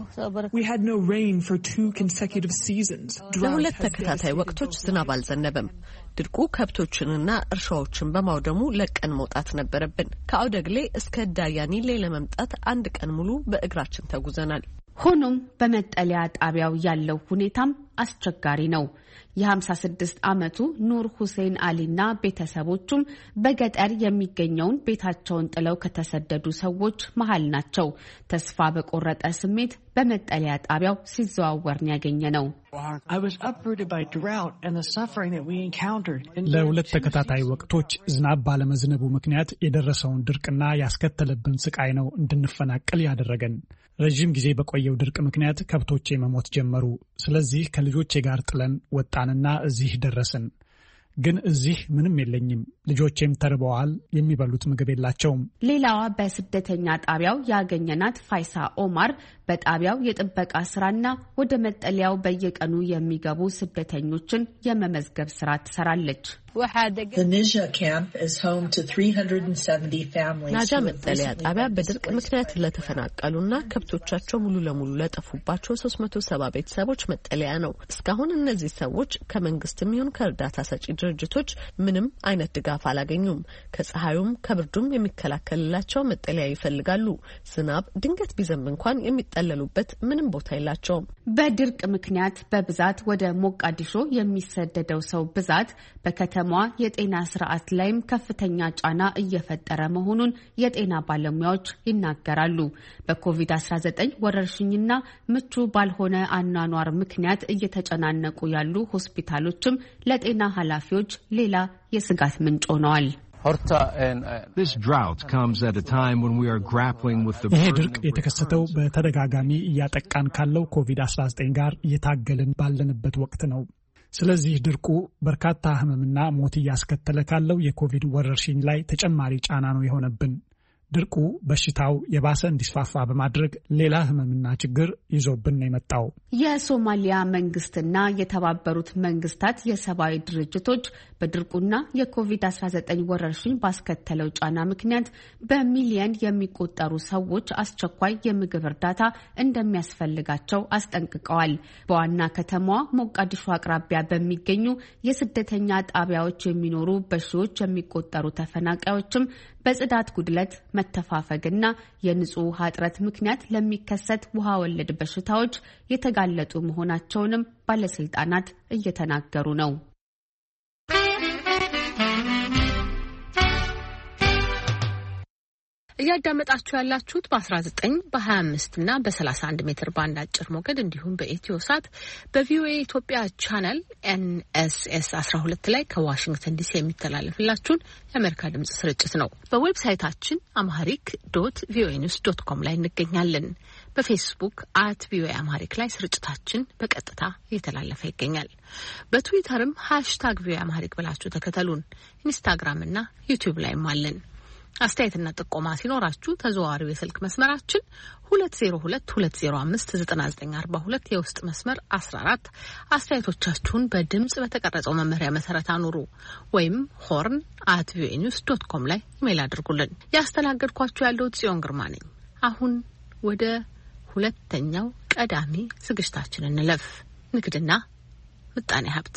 ለሁለት ተከታታይ ወቅቶች ዝናብ አልዘነበም። ድርቁ ከብቶችንና እርሻዎችን በማውደሙ ለቀን መውጣት ነበረብን። ከአውደግሌ እስከ ዳያኒሌ ለመምጣት 1 ቀን ሙሉ በእግራችን ተጉዘናል። ሆኖም በመጠለያ ጣቢያው ያለው ሁኔታም አስቸጋሪ ነው። የ56 ዓመቱ ኑር ሁሴን አሊና ቤተሰቦቹም በገጠር የሚገኘውን ቤታቸውን ጥለው ከተሰደዱ ሰዎች መሃል ናቸው። ተስፋ በቆረጠ ስሜት በመጠለያ ጣቢያው ሲዘዋወር ያገኘ ነው። ለሁለት ተከታታይ ወቅቶች ዝናብ ባለመዝነቡ ምክንያት የደረሰውን ድርቅና ያስከተለብን ስቃይ ነው እንድንፈናቀል ያደረገን። ረዥም ጊዜ በቆየው ድርቅ ምክንያት ከብቶቼ መሞት ጀመሩ። ስለዚህ ከልጆቼ ጋር ጥለን ወጣንና እዚህ ደረስን። ግን እዚህ ምንም የለኝም። ልጆቼም ተርበዋል። የሚበሉት ምግብ የላቸውም። ሌላዋ በስደተኛ ጣቢያው ያገኘናት ፋይሳ ኦማር በጣቢያው የጥበቃ ስራና ወደ መጠለያው በየቀኑ የሚገቡ ስደተኞችን የመመዝገብ ስራ ትሰራለች። ናጃ መጠለያ ጣቢያ በድርቅ ምክንያት ለተፈናቀሉና ከብቶቻቸው ሙሉ ለሙሉ ለጠፉባቸው 370 ቤተሰቦች መጠለያ ነው። እስካሁን እነዚህ ሰዎች ከመንግስትም ይሁን ከእርዳታ ሰጪ ድርጅቶች ምንም አይነት ድጋፍ አላገኙም። ከፀሐዩም ከብርዱም የሚከላከልላቸው መጠለያ ይፈልጋሉ። ዝናብ ድንገት ቢዘንብ እንኳን የሚጠለሉበት ምንም ቦታ የላቸውም። በድርቅ ምክንያት በብዛት ወደ ሞቃዲሾ የሚሰደደው ሰው ብዛት በከተማዋ የጤና ስርዓት ላይም ከፍተኛ ጫና እየፈጠረ መሆኑን የጤና ባለሙያዎች ይናገራሉ። በኮቪድ-19 ወረርሽኝና ምቹ ባልሆነ አኗኗር ምክንያት እየተጨናነቁ ያሉ ሆስፒታሎችም ለጤና ኃላፊዎች ሌላ የስጋት ምንጭ ሆነዋል። ይሄ ድርቅ የተከሰተው በተደጋጋሚ እያጠቃን ካለው ኮቪድ-19 ጋር እየታገልን ባለንበት ወቅት ነው። ስለዚህ ድርቁ በርካታ ህመምና ሞት እያስከተለ ካለው የኮቪድ ወረርሽኝ ላይ ተጨማሪ ጫና ነው የሆነብን። ድርቁ በሽታው የባሰ እንዲስፋፋ በማድረግ ሌላ ህመምና ችግር ይዞብን ነው የመጣው። የሶማሊያ መንግስትና የተባበሩት መንግስታት የሰብአዊ ድርጅቶች በድርቁና የኮቪድ-19 ወረርሽኝ ባስከተለው ጫና ምክንያት በሚሊየን የሚቆጠሩ ሰዎች አስቸኳይ የምግብ እርዳታ እንደሚያስፈልጋቸው አስጠንቅቀዋል። በዋና ከተማዋ ሞቃዲሾ አቅራቢያ በሚገኙ የስደተኛ ጣቢያዎች የሚኖሩ በሺዎች የሚቆጠሩ ተፈናቃዮችም በጽዳት ጉድለት፣ መተፋፈግና የንጹህ ውሃ እጥረት ምክንያት ለሚከሰት ውሃ ወለድ በሽታዎች የተጋለጡ መሆናቸውንም ባለስልጣናት እየተናገሩ ነው። እያዳመጣችሁ ያላችሁት በ19 በ25 እና በ31 ሜትር ባንድ አጭር ሞገድ እንዲሁም በኢትዮ ሳት በቪኦኤ ኢትዮጵያ ቻናል NSS 12 ላይ ከዋሽንግተን ዲሲ የሚተላለፍላችሁን የአሜሪካ ድምጽ ስርጭት ነው። በዌብሳይታችን amharic.voanews.com ላይ እንገኛለን። በፌስቡክ @voa amharic ላይ ስርጭታችን በቀጥታ እየተላለፈ ይገኛል። በትዊተርም #voa amharic ብላችሁ ተከተሉን። ኢንስታግራም እና ዩቲዩብ ላይም አለን። አስተያየትና ጥቆማ ሲኖራችሁ ተዘዋዋሪው የስልክ መስመራችን 2022059942 የውስጥ መስመር 14 አስተያየቶቻችሁን በድምጽ በተቀረጸው መመሪያ መሰረት አኑሩ ወይም horn@voanews.com ላይ ኢሜል አድርጉልን። ያስተናገድኳችሁ ያለው ጽዮን ግርማ ነኝ። አሁን ወደ ሁለተኛው ቀዳሚ ዝግጅታችን እንለፍ። ንግድና ምጣኔ ሀብት።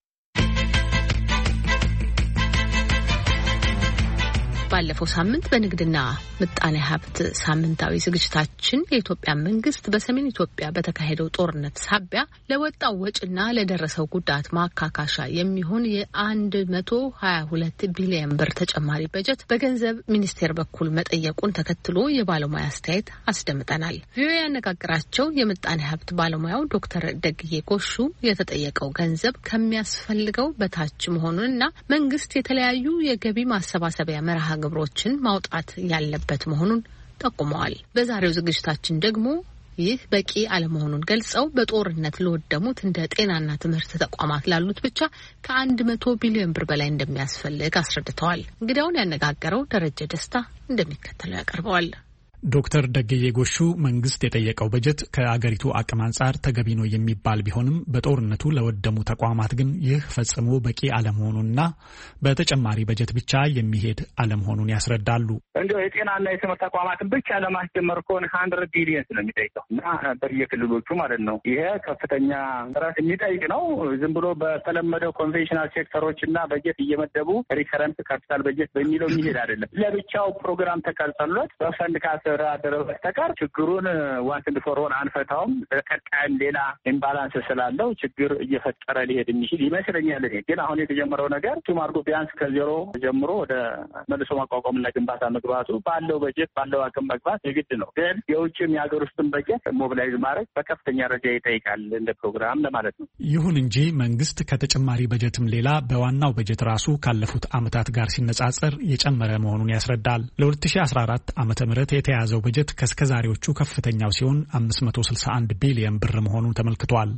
ባለፈው ሳምንት በንግድና ምጣኔ ሀብት ሳምንታዊ ዝግጅታችን የኢትዮጵያ መንግስት በሰሜን ኢትዮጵያ በተካሄደው ጦርነት ሳቢያ ለወጣው ወጪና ለደረሰው ጉዳት ማካካሻ የሚሆን የ122 ቢሊዮን ብር ተጨማሪ በጀት በገንዘብ ሚኒስቴር በኩል መጠየቁን ተከትሎ የባለሙያ አስተያየት አስደምጠናል። ቪኦኤ ያነጋገራቸው የምጣኔ ሀብት ባለሙያው ዶክተር ደግዬ ጎሹ የተጠየቀው ገንዘብ ከሚያስፈልገው በታች መሆኑንና መንግስት የተለያዩ የገቢ ማሰባሰቢያ መርሃ ግብሮችን ማውጣት ያለበት መሆኑን ጠቁመዋል። በዛሬው ዝግጅታችን ደግሞ ይህ በቂ አለመሆኑን ገልጸው በጦርነት ለወደሙት እንደ ጤናና ትምህርት ተቋማት ላሉት ብቻ ከ100 ቢሊዮን ብር በላይ እንደሚያስፈልግ አስረድተዋል። እንግዲያውን ያነጋገረው ደረጀ ደስታ እንደሚከተለው ያቀርበዋል። ዶክተር ደግዬ ጎሹ መንግስት የጠየቀው በጀት ከአገሪቱ አቅም አንጻር ተገቢ ነው የሚባል ቢሆንም በጦርነቱ ለወደሙ ተቋማት ግን ይህ ፈጽሞ በቂ አለመሆኑንና በተጨማሪ በጀት ብቻ የሚሄድ አለመሆኑን ያስረዳሉ። እንዲያው የጤናና የትምህርት ተቋማትን ብቻ ለማስጀመር ከሆነ 100 ቢሊዮን ነው የሚጠይቀው እና በየክልሎቹ ማለት ነው። ይሄ ከፍተኛ ጥረት የሚጠይቅ ነው። ዝም ብሎ በተለመደው ኮንቬንሽናል ሴክተሮች እና በጀት እየመደቡ ሪከረንት ካፒታል በጀት በሚለው የሚሄድ አይደለም። ለብቻው ፕሮግራም ተቀርጸሎት በፈንድ ካስተዳደረ በስተቀር ችግሩን ዋንስ ኤንድ ፎር ኦል አንፈታውም። በቀጣይም ሌላ ኢምባላንስ ስላለው ችግር እየፈጠረ ሊሄድ የሚችል ይመስለኛል። ግን አሁን የተጀመረው ነገር ቱም አድርጎ ቢያንስ ከዜሮ ጀምሮ ወደ መልሶ ማቋቋምና ግንባታ መግባቱ ባለው በጀት ባለው አቅም መግባት የግድ ነው። ግን የውጭም የሀገር ውስጥም በጀት ሞቢላይዝ ማድረግ በከፍተኛ ደረጃ ይጠይቃል እንደ ፕሮግራም ለማለት ነው። ይሁን እንጂ መንግስት ከተጨማሪ በጀትም ሌላ በዋናው በጀት ራሱ ካለፉት ዓመታት ጋር ሲነጻጸር የጨመረ መሆኑን ያስረዳል። ለ2014 ዓመተ ምህረት የተያዘው በጀት ከስከዛሬዎቹ ከፍተኛው ሲሆን 561 ቢሊዮን ብር መሆኑን ተመልክቷል።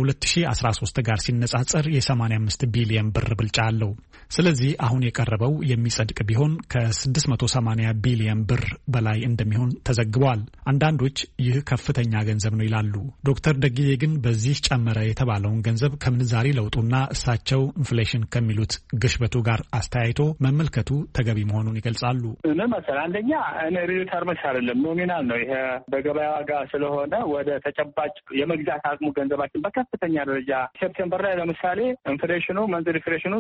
ከ2013 ጋር ሲነጻጸር የ85 ቢሊዮን ብር ብልጫ አለው። ስለዚህ አሁን የቀረበው የሚጸድቅ ቢሆን ከ680 ቢሊዮን ብር በላይ እንደሚሆን ተዘግቧል። አንዳንዶች ይህ ከፍተኛ ገንዘብ ነው ይላሉ። ዶክተር ደግዬ ግን በዚህ ጨመረ የተባለውን ገንዘብ ከምንዛሪ ለውጡና እሳቸው ኢንፍሌሽን ከሚሉት ግሽበቱ ጋር አስተያይቶ መመልከቱ ተገቢ መሆኑን ይገልጻሉ። አንደኛ ሪል ተርምስ አይደለም፣ ኖሚናል ነው። ይሄ በገበያ ዋጋ ስለሆነ ወደ ተጨባጭ የመግዛት አቅሙ ገንዘባችን በከፍተኛ ደረጃ ሴፕቴምበር ላይ ለምሳሌ ኢንፍሌሽኑ መንዝል ኢንፍሌሽኑ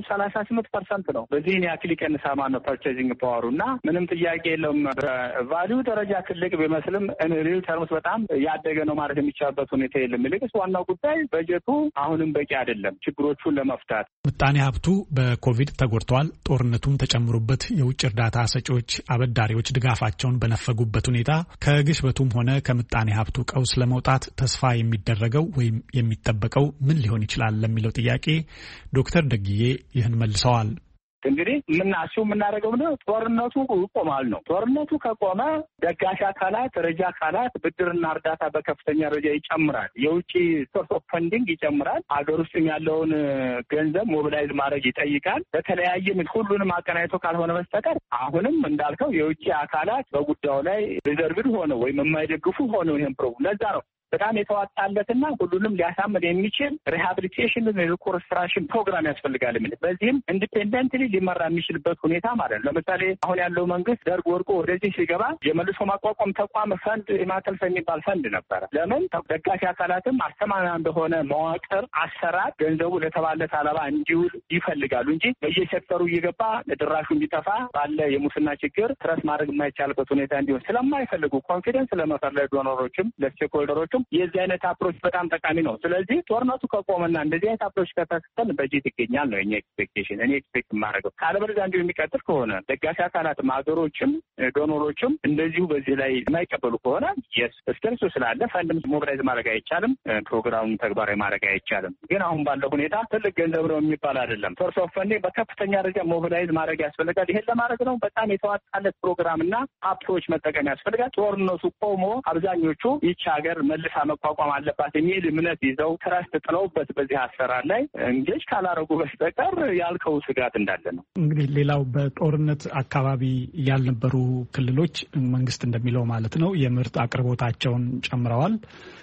38% ነው። በዚህን ያክል ይቀንሳል ማለት ነው ፐርቼዚንግ ፓወሩ እና ምንም ጥያቄ የለውም። በቫሊዩ ደረጃ ትልቅ ቢመስልም ሪል ተርምስ በጣም ያደገ ነው ማለት የሚቻልበት ሁኔታ የለም። ይልቅስ ዋናው ጉዳይ በጀቱ አሁንም በቂ አይደለም ችግሮቹን ለመፍታት። ምጣኔ ሀብቱ በኮቪድ ተጎድቷል። ጦርነቱም ተጨምሮበት የውጭ እርዳታ ሰጪዎች አበዳሪዎች ድጋፋቸውን በነፈጉበት ሁኔታ ከግሽበቱም ሆነ ከምጣኔ ሀብቱ ቀውስ ለመውጣት ተስፋ የሚደረገው ወይም የሚጠበቀው ምን ሊሆን ይችላል ለሚለው ጥያቄ ዶክተር ደግዬ ይህን መልሰዋል። እንግዲህ የምናደርገው ምንድነው? ጦርነቱ ይቆማል ነው። ጦርነቱ ከቆመ ደጋፊ አካላት፣ ረጃ አካላት ብድርና እርዳታ በከፍተኛ ደረጃ ይጨምራል። የውጭ ሶርስ ኦፍ ፈንዲንግ ይጨምራል። ሀገር ውስጥም ያለውን ገንዘብ ሞቢላይዝ ማድረግ ይጠይቃል። በተለያየ ሁሉንም አቀናይቶ ካልሆነ በስተቀር አሁንም እንዳልከው የውጭ አካላት በጉዳዩ ላይ ሪዘርቭድ ሆነው ወይም የማይደግፉ ሆነው ይሄን ፕሮግራም ለዛ ነው በጣም የተዋጣለትና ሁሉንም ሊያሳምን የሚችል ሪሃቢሊቴሽን ሪኮንስትራክሽን ፕሮግራም ያስፈልጋል። በዚህም ኢንዲፔንደንትሊ ሊመራ የሚችልበት ሁኔታ ማለት ነው። ለምሳሌ አሁን ያለው መንግስት ደርግ ወድቆ ወደዚህ ሲገባ የመልሶ ማቋቋም ተቋም ፈንድ የማተልፈ የሚባል ፈንድ ነበረ። ለምን ደጋፊ አካላትም አስተማማኝ እንደሆነ መዋቅር አሰራር ገንዘቡ ለተባለት ዓላማ እንዲውል ይፈልጋሉ እንጂ በየሴክተሩ እየገባ ድራሹ እንዲጠፋ ባለ የሙስና ችግር ትረስ ማድረግ የማይቻልበት ሁኔታ እንዲሆን ስለማይፈልጉ ኮንፊደንስ ለመፈለግ ዶኖሮችም ለስቴክሆልደሮችም የዚህ አይነት አፕሮች በጣም ጠቃሚ ነው። ስለዚህ ጦርነቱ ከቆመና እንደዚህ አይነት አፕሮች ከተከተል በጀት ይገኛል ነው የኛ ኤክስፔክቴሽን። እኔ ኤክስፔክት የማደርገው ካለበለዚያ እንዲሁ የሚቀጥል ከሆነ ደጋፊ አካላትም ሀገሮችም ዶኖሮችም እንደዚሁ በዚህ ላይ የማይቀበሉ ከሆነ የስ ስቴንሱ ስላለ ፈንድም ሞቢላይዝ ማድረግ አይቻልም፣ ፕሮግራሙን ተግባራዊ ማድረግ አይቻልም። ግን አሁን ባለው ሁኔታ ትልቅ ገንዘብ ነው የሚባል አይደለም። ሶርስ ኦፍ ፈንዲንግ በከፍተኛ ደረጃ ሞቢላይዝ ማድረግ ያስፈልጋል። ይሄን ለማድረግ ነው በጣም የተዋጣለት ፕሮግራምና አፕሮች መጠቀም ያስፈልጋል። ጦርነቱ ቆሞ አብዛኞቹ ይቺ ሀገር መልስ መቋቋም አለባት የሚል እምነት ይዘው ትረስት ጥለውበት በዚህ አሰራር ላይ እንጌጅ ካላረጉ በስተቀር ያልከው ስጋት እንዳለ ነው። እንግዲህ ሌላው በጦርነት አካባቢ ያልነበሩ ክልሎች መንግስት እንደሚለው ማለት ነው የምርት አቅርቦታቸውን ጨምረዋል።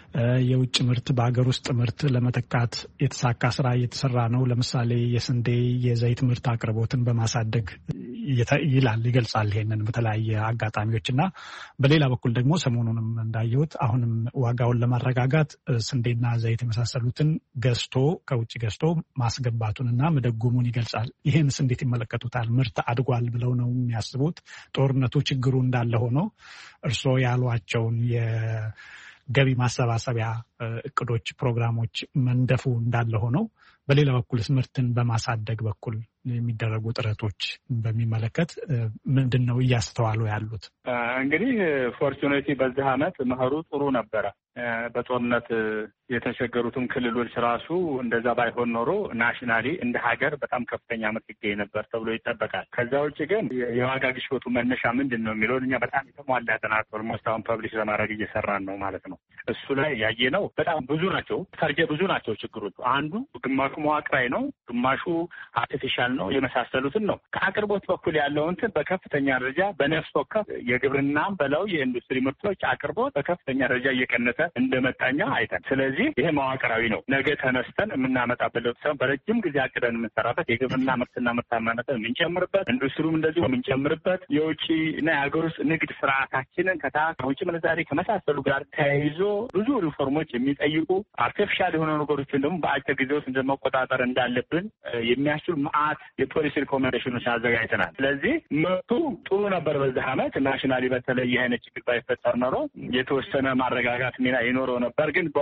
የውጭ ምርት በሀገር ውስጥ ምርት ለመተካት የተሳካ ስራ እየተሰራ ነው። ለምሳሌ የስንዴ፣ የዘይት ምርት አቅርቦትን በማሳደግ ይገልጻል። ይሄንን በተለያየ አጋጣሚዎች እና በሌላ በኩል ደግሞ ሰሞኑንም እንዳየሁት አሁንም ዋጋውን ለማረጋጋት ስንዴና ዘይት የመሳሰሉትን ከውጭ ገዝቶ ማስገባቱንና መደጎሙን ይገልጻል። ይህንስ እንዴት ይመለከቱታል? ምርት አድጓል ብለው ነው የሚያስቡት? ጦርነቱ ችግሩ እንዳለ ሆኖ እርስዎ ያሏቸውን ገቢ ማሰባሰቢያ እቅዶች፣ ፕሮግራሞች መንደፉ እንዳለ ሆነው በሌላ በኩል ምርትን በማሳደግ በኩል የሚደረጉ ጥረቶች በሚመለከት ምንድን ነው እያስተዋሉ ያሉት? እንግዲህ ፎርቹኔቲ በዚህ አመት መኸሩ ጥሩ ነበረ። በጦርነት የተቸገሩትም ክልሎች ራሱ እንደዛ ባይሆን ኖሮ ናሽናሊ እንደ ሀገር በጣም ከፍተኛ ምርት ይገኝ ነበር ተብሎ ይጠበቃል። ከዛ ውጭ ግን የዋጋ ግሽበቱ መነሻ ምንድን ነው የሚለውን እኛ በጣም የተሟላ ጥናት ኦልሞስት አሁን ፐብሊሽ ለማድረግ እየሰራን ነው ማለት ነው። እሱ ላይ ያየ ነው በጣም ብዙ ናቸው፣ ፈርጀ ብዙ ናቸው ችግሮቹ። አንዱ ግማሹ መዋቅራዊ ነው፣ ግማሹ አርቲፊሻል ነው፣ የመሳሰሉትን ነው። ከአቅርቦት በኩል ያለው እንትን በከፍተኛ ደረጃ በነፍስ ወከፍ የግብርናም በለው የኢንዱስትሪ ምርቶች አቅርቦት በከፍተኛ ደረጃ እየቀነሰ እንደመጣኛ አይተን፣ ስለዚህ ይሄ መዋቅራዊ ነው። ነገ ተነስተን የምናመጣበት ለውጥ ሳይሆን በረጅም ጊዜ አቅደን የምንሰራበት የግብርና ምርትና ምርታማነትን የምንጨምርበት፣ ኢንዱስትሪውም እንደዚሁ የምንጨምርበት፣ የውጭ እና የሀገር ውስጥ ንግድ ስርዓታችንን ከውጭ ምንዛሬ ከመሳሰሉ ጋር ተያይዞ ብዙ ሪፎርሞች የሚጠይቁ አርቲፊሻል የሆኑ ነገሮችን ደግሞ በአጭር ጊዜ ውስጥ መቆጣጠር እንዳለብን የሚያስችሉ መዓት የፖሊሲ ሪኮሜንዴሽኖች አዘጋጅተናል። ስለዚህ ምርቱ ጥሩ ነበር በዚህ አመት። ናሽናሊ በተለይ አይነት ችግር ባይፈጠር ኖሮ የተወሰነ ማረጋጋት ሚና ይኖረው ነበር። ግን በዋናነት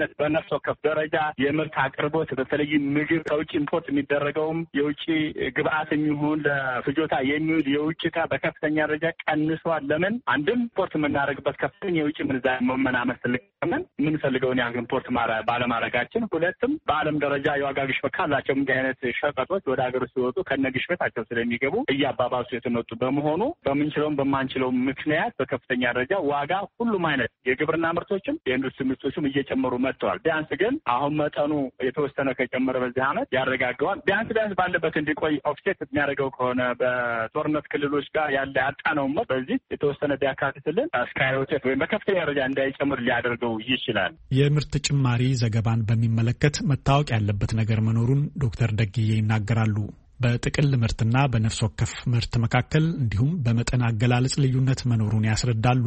በዋናነት በነፍስ ወከፍ ደረጃ የምርት አቅርቦት በተለይም ምግብ ከውጭ ኢምፖርት የሚደረገውም የውጭ ግብአት የሚሆን ለፍጆታ የሚውል የውጭ ዕቃ በከፍተኛ ደረጃ ቀንሷል። ለምን? አንድም ኢምፖርት የምናደርግበት ከፍተኛ የውጭ ምንዛሪ መመናመን ስለቀመን የምንፈልገውን ያህል ኢምፖርት ባለማድረጋችን፣ ሁለትም በዓለም ደረጃ የዋጋ ግሽበት ካላቸው እንዲህ አይነት ሸቀጦች ወደ ሀገር ሲወጡ ከነ ግሽበታቸው ስለሚገቡ እያባባሱ የተመጡ በመሆኑ በምንችለውም በማንችለውም ምክንያት በከፍተኛ ደረጃ ዋጋ ሁሉም አይነት የግብርና ምርቶችም የኢንዱስትሪ ምርቶችም እየጨመሩ መጥተዋል። ቢያንስ ግን አሁን መጠኑ የተወሰነ ከጨመረ በዚህ ዓመት ያረጋገዋል። ቢያንስ ባለበት እንዲቆይ ኦፍሴት የሚያደርገው ከሆነ በጦርነት ክልሎች ጋር ያለ ያጣነው ምርት በዚህ የተወሰነ ቢያካትትልን ስካይሮቴት ወይም በከፍተኛ ደረጃ እንዳይጨምር ሊያደርገው ይችላል። የምርት ጭማሪ ዘገባን በሚመለከት መታወቅ ያለበት ነገር መኖሩን ዶክተር ደግዬ ይናገራሉ። በጥቅል ምርትና በነፍስ ወከፍ ምርት መካከል እንዲሁም በመጠን አገላለጽ ልዩነት መኖሩን ያስረዳሉ።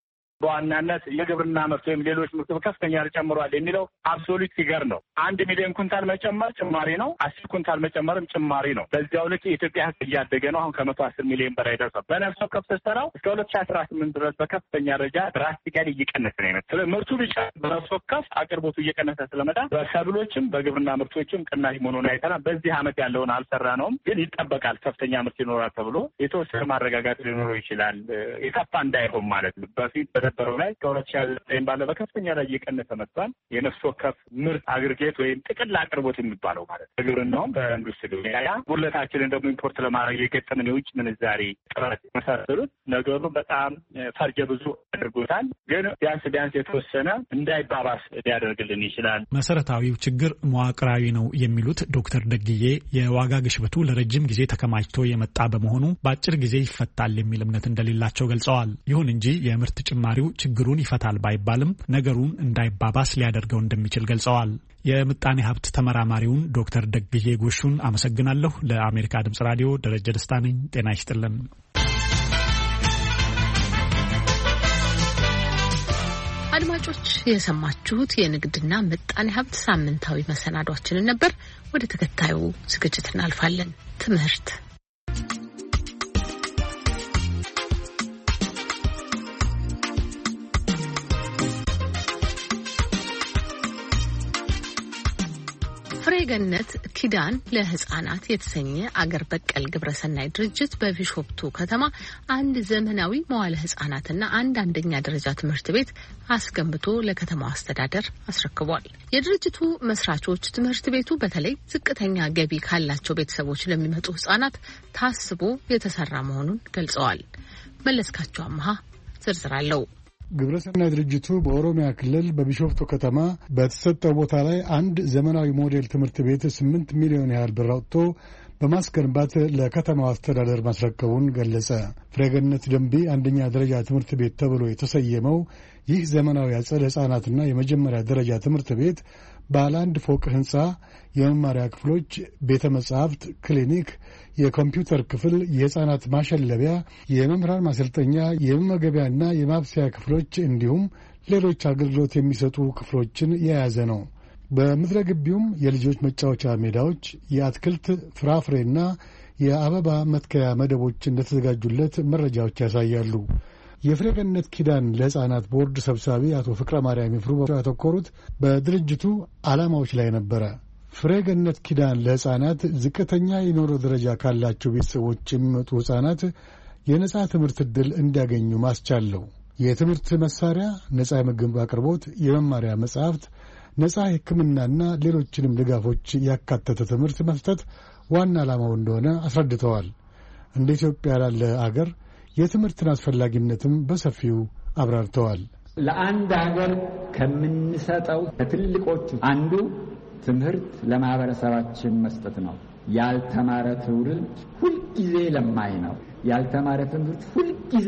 በዋናነት የግብርና ምርት ወይም ሌሎች ምርት በከፍተኛ ጨምሯል የሚለው አብሶሉት ፊገር ነው። 1 ሚሊዮን ኩንታል መጨመር ጭማሪ ነው። 10 ኩንታል መጨመርም ጭማሪ ነው። በዚያው ልክ የኢትዮጵያ ሕዝብ እያደገ ነው። አሁን ከ110 ሚሊዮን በላይ ደርሷል። በነፍስ ወከፍ ስትሰራው እስከ 2018 ድረስ በከፍተኛ ደረጃ ድራስቲካሊ እየቀነሰ ነው የመጣው። ስለዚህ ምርቱ ብቻ በነፍስ ወከፍ አቅርቦቱ እየቀነሰ ስለመጣ በሰብሎችም በግብርና ምርቶችም ቅናሽ መሆኑን አይተናል። በዚህ ዓመት ያለውን አልሰራነውም፣ ግን ይጠበቃል። ከፍተኛ ምርት ይኖራል ተብሎ የተወሰነ ማረጋጋት ሊኖረው ይችላል። የከፋ እንዳይሆን ማለት ነው። በፊት በነበረው ላይ ከ2009 ባለ በከፍተኛ ላይ እየቀነሰ መጥቷል። የነፍስ ወከፍ ምርት አግሪጌት ወይም ጥቅል አቅርቦት የሚባለው ማለት በግብርናውም በኢንዱስትሪ ያ ጉድለታችንን ደግሞ ኢምፖርት ለማድረግ የገጠምን የውጭ ምንዛሪ ጥረት መሳሰሉት ነገሩ በጣም ፈርጀ ብዙ አድርጎታል። ግን ቢያንስ የተወሰነ እንዳይባባስ ሊያደርግልን ይችላል። መሰረታዊው ችግር መዋቅራዊ ነው የሚሉት ዶክተር ደግዬ የዋጋ ግሽበቱ ለረጅም ጊዜ ተከማችቶ የመጣ በመሆኑ በአጭር ጊዜ ይፈታል የሚል እምነት እንደሌላቸው ገልጸዋል። ይሁን እንጂ የምርት ጭማሪው ችግሩን ይፈታል ባይባልም ነገሩን እንዳይባባስ ሊያደርገው እንደሚችል ገልጸዋል። የምጣኔ ሀብት ተመራማሪውን ዶክተር ደግዬ ጎሹን አመሰግናለሁ። ለአሜሪካ ድምጽ ራዲዮ ደረጀ ደስታ ነኝ። ጤና ይስጥልን። አድማጮች የሰማችሁት የንግድና ምጣኔ ሀብት ሳምንታዊ መሰናዷችንን ነበር። ወደ ተከታዩ ዝግጅት እናልፋለን። ትምህርት ፍሬገነት ኪዳን ለሕፃናት የተሰኘ አገር በቀል ግብረሰናይ ድርጅት በቢሾፍቱ ከተማ አንድ ዘመናዊ መዋለ ሕፃናትና አንድ አንደኛ ደረጃ ትምህርት ቤት አስገንብቶ ለከተማው አስተዳደር አስረክቧል። የድርጅቱ መስራቾች ትምህርት ቤቱ በተለይ ዝቅተኛ ገቢ ካላቸው ቤተሰቦች ለሚመጡ ሕፃናት ታስቦ የተሰራ መሆኑን ገልጸዋል። መለስካቸው አምሃ ዝርዝር አለው። ግብረሰናይ ድርጅቱ በኦሮሚያ ክልል በቢሾፍቱ ከተማ በተሰጠው ቦታ ላይ አንድ ዘመናዊ ሞዴል ትምህርት ቤት 8 ሚሊዮን ያህል ብር አውጥቶ በማስገንባት ለከተማው አስተዳደር ማስረከቡን ገለጸ። ፍሬገነት ደንቢ አንደኛ ደረጃ ትምህርት ቤት ተብሎ የተሰየመው ይህ ዘመናዊ አጸደ ሕፃናትና የመጀመሪያ ደረጃ ትምህርት ቤት ባለ አንድ ፎቅ ህንፃ የመማሪያ ክፍሎች፣ ቤተ መጻሕፍት፣ ክሊኒክ፣ የኮምፒውተር ክፍል፣ የሕፃናት ማሸለቢያ፣ የመምህራን ማሰልጠኛ፣ የመመገቢያና የማብሰያ ክፍሎች እንዲሁም ሌሎች አገልግሎት የሚሰጡ ክፍሎችን የያዘ ነው። በምድረ ግቢውም የልጆች መጫወቻ ሜዳዎች፣ የአትክልት ፍራፍሬና የአበባ መትከያ መደቦች እንደተዘጋጁለት መረጃዎች ያሳያሉ። የፍሬገነት ኪዳን ለሕፃናት ቦርድ ሰብሳቢ አቶ ፍቅረ ማርያም ይፍሩ ያተኮሩት በድርጅቱ ዓላማዎች ላይ ነበረ። ፍሬገነት ኪዳን ለሕፃናት ዝቅተኛ የኑሮ ደረጃ ካላቸው ቤተሰቦች የሚመጡ ሕፃናት የነጻ ትምህርት ዕድል እንዲያገኙ ማስቻለው የትምህርት መሳሪያ፣ ነጻ የምግብ አቅርቦት፣ የመማሪያ መጻሕፍት፣ ነጻ ሕክምናና ሌሎችንም ድጋፎች ያካተተ ትምህርት መስጠት ዋና ዓላማው እንደሆነ አስረድተዋል። እንደ ኢትዮጵያ ላለ አገር የትምህርትን አስፈላጊነትም በሰፊው አብራርተዋል። ለአንድ ሀገር ከምንሰጠው ከትልቆቹ አንዱ ትምህርት ለማህበረሰባችን መስጠት ነው። ያልተማረ ትውልድ ሁልጊዜ ለማኝ ነው። ያልተማረ ትምህርት ሁልጊዜ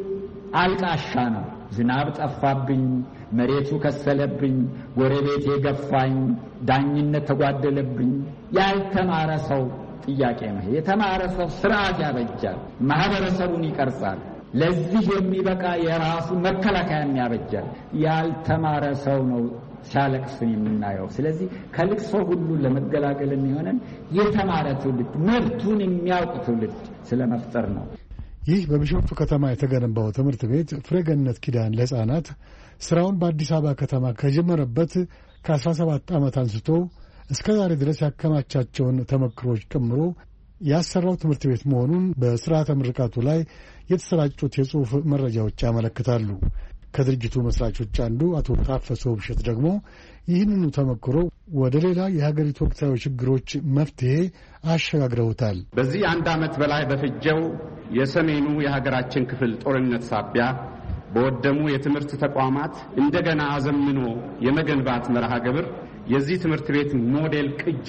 አልቃሻ ነው። ዝናብ ጠፋብኝ፣ መሬቱ ከሰለብኝ፣ ጎረቤቴ ገፋኝ፣ ዳኝነት ተጓደለብኝ ያልተማረ ሰው ጥያቄ ነው። የተማረ ሰው ስርዓት ያበጃል፣ ማህበረሰቡን ይቀርጻል፣ ለዚህ የሚበቃ የራሱ መከላከያን ያበጃል። ያልተማረ ሰው ነው ሲያለቅስ የምናየው። ስለዚህ ከልቅሶ ሁሉ ለመገላገል የሚሆነን የተማረ ትውልድ፣ መብቱን የሚያውቅ ትውልድ ስለመፍጠር ነው። ይህ በቢሾፍቱ ከተማ የተገነባው ትምህርት ቤት ፍሬገነት ኪዳን ለሕፃናት ስራውን በአዲስ አበባ ከተማ ከጀመረበት ከ17 ዓመት አንስቶ እስከ ዛሬ ድረስ ያከማቻቸውን ተመክሮች ጨምሮ ያሰራው ትምህርት ቤት መሆኑን በስርዓተ ምርቃቱ ላይ የተሰራጩት የጽሑፍ መረጃዎች ያመለክታሉ። ከድርጅቱ መስራቾች አንዱ አቶ ታፈሰ ውብሸት ደግሞ ይህንኑ ተመክሮ ወደ ሌላ የሀገሪቱ ወቅታዊ ችግሮች መፍትሄ አሸጋግረውታል። በዚህ 1 ዓመት በላይ በፈጀው የሰሜኑ የሀገራችን ክፍል ጦርነት ሳቢያ በወደሙ የትምህርት ተቋማት እንደገና አዘምኖ የመገንባት መርሃ ግብር የዚህ ትምህርት ቤት ሞዴል ቅጂ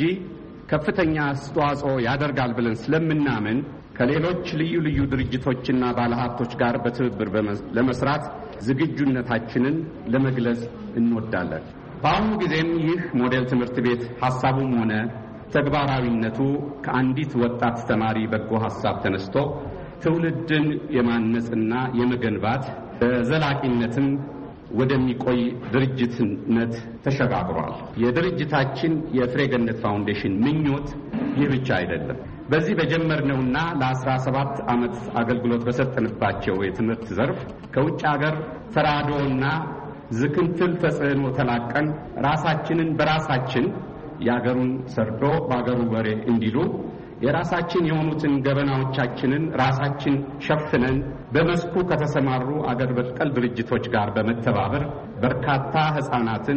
ከፍተኛ አስተዋጽኦ ያደርጋል ብለን ስለምናምን ከሌሎች ልዩ ልዩ ድርጅቶችና ባለሀብቶች ጋር በትብብር ለመስራት ዝግጁነታችንን ለመግለጽ እንወዳለን። በአሁኑ ጊዜም ይህ ሞዴል ትምህርት ቤት ሐሳቡም ሆነ ተግባራዊነቱ ከአንዲት ወጣት ተማሪ በጎ ሐሳብ ተነስቶ ትውልድን የማነጽና የመገንባት በዘላቂነትም ወደሚቆይ ድርጅትነት ተሸጋግሯል። የድርጅታችን የፍሬገነት ፋውንዴሽን ምኞት ይህ ብቻ አይደለም። በዚህ በጀመርነውና ለ17 ዓመት አገልግሎት በሰጠንባቸው የትምህርት ዘርፍ ከውጭ ሀገር ተራድኦና ዝክንትል ተጽዕኖ ተላቀን ራሳችንን በራሳችን የአገሩን ሰርዶ በአገሩ በሬ እንዲሉ የራሳችን የሆኑትን ገበናዎቻችንን ራሳችን ሸፍነን በመስኩ ከተሰማሩ አገር በቀል ድርጅቶች ጋር በመተባበር በርካታ ሕፃናትን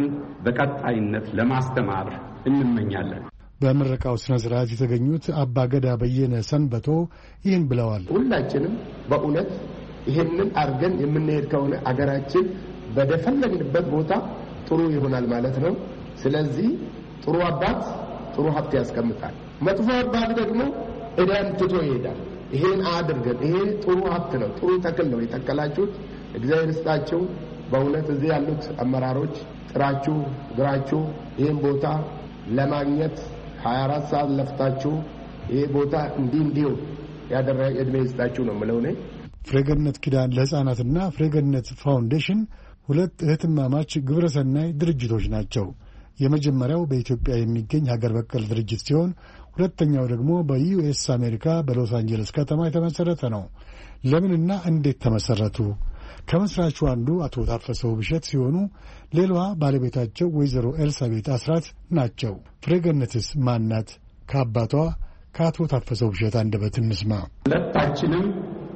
በቀጣይነት ለማስተማር እንመኛለን። በምረቃው ስነ ስርዓት የተገኙት አባ ገዳ በየነ ሰንበቶ ይህን ብለዋል። ሁላችንም በእውነት ይህንን አድርገን የምንሄድ ከሆነ አገራችን በደፈለግንበት ቦታ ጥሩ ይሆናል ማለት ነው። ስለዚህ ጥሩ አባት ጥሩ ሀብት ያስቀምጣል። መጥፎ አባት ደግሞ ዕዳን ትቶ ይሄዳል። ይሄን አድርገን ይሄ ጥሩ ሀብት ነው፣ ጥሩ ተክል ነው የተከላችሁት። እግዚአብሔር ይስጣችሁ። በእውነት እዚህ ያሉት አመራሮች ጥራችሁ ግራችሁ ይሄን ቦታ ለማግኘት 24 ሰዓት ለፍታችሁ ይሄ ቦታ እንዲሁ ያደረገ ዕድሜ ይስጣችሁ ነው የምለው እኔ። ፍሬገነት ኪዳን ለሕፃናትና ፍሬገነት ፋውንዴሽን ሁለት እህትማማች ግብረሰናይ ድርጅቶች ናቸው። የመጀመሪያው በኢትዮጵያ የሚገኝ ሀገር በቀል ድርጅት ሲሆን ሁለተኛው ደግሞ በዩኤስ አሜሪካ በሎስ አንጀለስ ከተማ የተመሰረተ ነው። ለምንና እንዴት ተመሰረቱ? ከመስራቹ አንዱ አቶ ታፈሰ ውብሸት ሲሆኑ ሌላዋ ባለቤታቸው ወይዘሮ ኤልሳቤጥ አስራት ናቸው። ፍሬገነትስ ማናት? ከአባቷ ከአቶ ታፈሰ ውብሸት አንደበት እንስማ። ሁለታችንም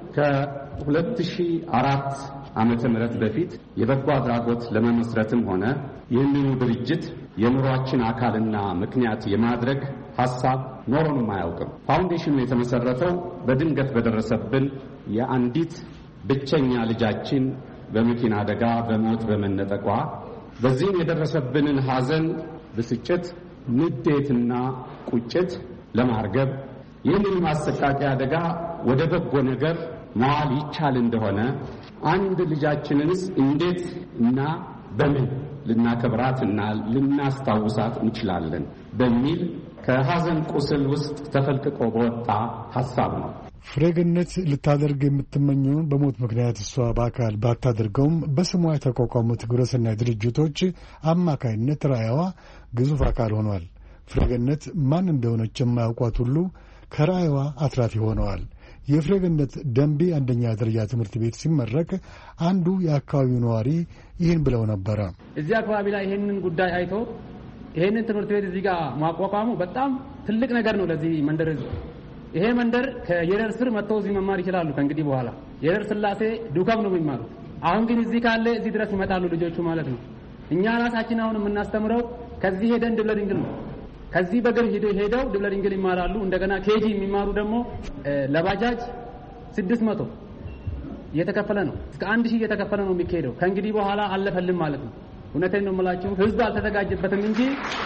ከ2004 ዓመተ ምህረት በፊት የበጎ አድራጎት ለመመስረትም ሆነ ይህንኑ ድርጅት የኑሯችን አካልና ምክንያት የማድረግ ሐሳብ ኖሮንም አያውቅም። ፋውንዴሽኑ የተመሰረተው በድንገት በደረሰብን የአንዲት ብቸኛ ልጃችን በመኪና አደጋ በሞት በመነጠቋ በዚህም የደረሰብንን ሐዘን፣ ብስጭት፣ ንዴትና ቁጭት ለማርገብ ይህንን አሰቃቂ አደጋ ወደ በጎ ነገር መዋል ይቻል እንደሆነ አንድ ልጃችንንስ እንዴት እና በምን ልናከብራትና ልናስታውሳት እንችላለን በሚል ከሐዘን ቁስል ውስጥ ተፈልቅቆ በወጣ ሐሳብ ነው። ፍሬገነት ልታደርግ የምትመኘውን በሞት ምክንያት እሷ በአካል ባታደርገውም በስሟ የተቋቋሙት ግብረሰናይ ድርጅቶች አማካይነት ራዕይዋ ግዙፍ አካል ሆኗል። ፍሬገነት ማን እንደሆነች የማያውቋት ሁሉ ከራዕይዋ አትራፊ ሆነዋል። የፍሬገነት ደንቢ አንደኛ ደረጃ ትምህርት ቤት ሲመረቅ አንዱ የአካባቢው ነዋሪ ይህን ብለው ነበረ። እዚህ አካባቢ ላይ ይህንን ጉዳይ አይቶ ይህንን ትምህርት ቤት እዚህ ጋር ማቋቋሙ በጣም ትልቅ ነገር ነው ለዚህ መንደር ህዝብ። ይሄ መንደር ከየረር ስር መጥተው እዚህ መማር ይችላሉ። ከእንግዲህ በኋላ የረር ስላሴ ዱከም ነው የሚማሩት። አሁን ግን እዚህ ካለ እዚህ ድረስ ይመጣሉ ልጆቹ ማለት ነው። እኛ ራሳችን አሁን የምናስተምረው ከዚህ ሄደን ድብለ ድንግል ነው። ከዚህ በእግር ሄደው ድብለ ድንግል ይማራሉ። እንደገና ኬጂ የሚማሩ ደግሞ ለባጃጅ 600 እየተከፈለ ነው፣ እስከ 1000 እየተከፈለ ነው የሚካሄደው። ከእንግዲህ በኋላ አለፈልም ማለት ነው። እውነቴን ነው የምላችሁ፣ ህዝብ አልተዘጋጀበትም እንጂ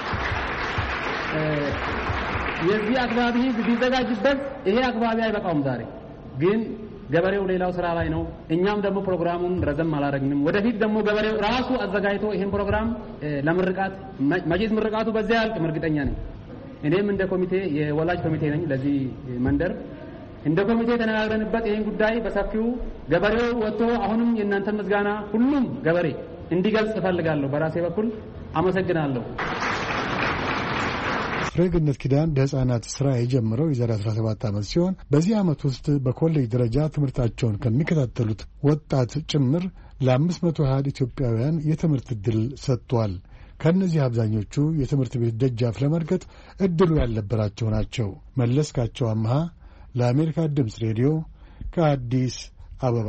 የዚህ አግባቢ ህዝብ ቢዘጋጅበት ይሄ አግባቢ አይበቃውም። ዛሬ ግን ገበሬው ሌላው ስራ ላይ ነው። እኛም ደግሞ ፕሮግራሙን ረዘም አላደረግንም። ወደፊት ደግሞ ገበሬው ራሱ አዘጋጅቶ ይህን ፕሮግራም ለምርቃት መቼስ ምርቃቱ በዚያ ያልቅም እርግጠኛ ነኝ። እኔም እንደ ኮሚቴ የወላጅ ኮሚቴ ነኝ ለዚህ መንደር። እንደ ኮሚቴ ተነጋግረንበት ይህን ጉዳይ በሰፊው ገበሬው ወጥቶ አሁንም የእናንተ ምስጋና ሁሉም ገበሬ እንዲገልጽ እፈልጋለሁ። በራሴ በኩል አመሰግናለሁ። ፍሬገነት ኪዳን ለሕፃናት ሥራ የጀመረው የዛሬ 17 ዓመት ሲሆን በዚህ ዓመት ውስጥ በኮሌጅ ደረጃ ትምህርታቸውን ከሚከታተሉት ወጣት ጭምር ለ520 ኢትዮጵያውያን የትምህርት ዕድል ሰጥቷል። ከእነዚህ አብዛኞቹ የትምህርት ቤት ደጃፍ ለመርገጥ ዕድሉ ያልነበራቸው ናቸው። መለስካቸው አምሃ ለአሜሪካ ድምፅ ሬዲዮ ከአዲስ አበባ።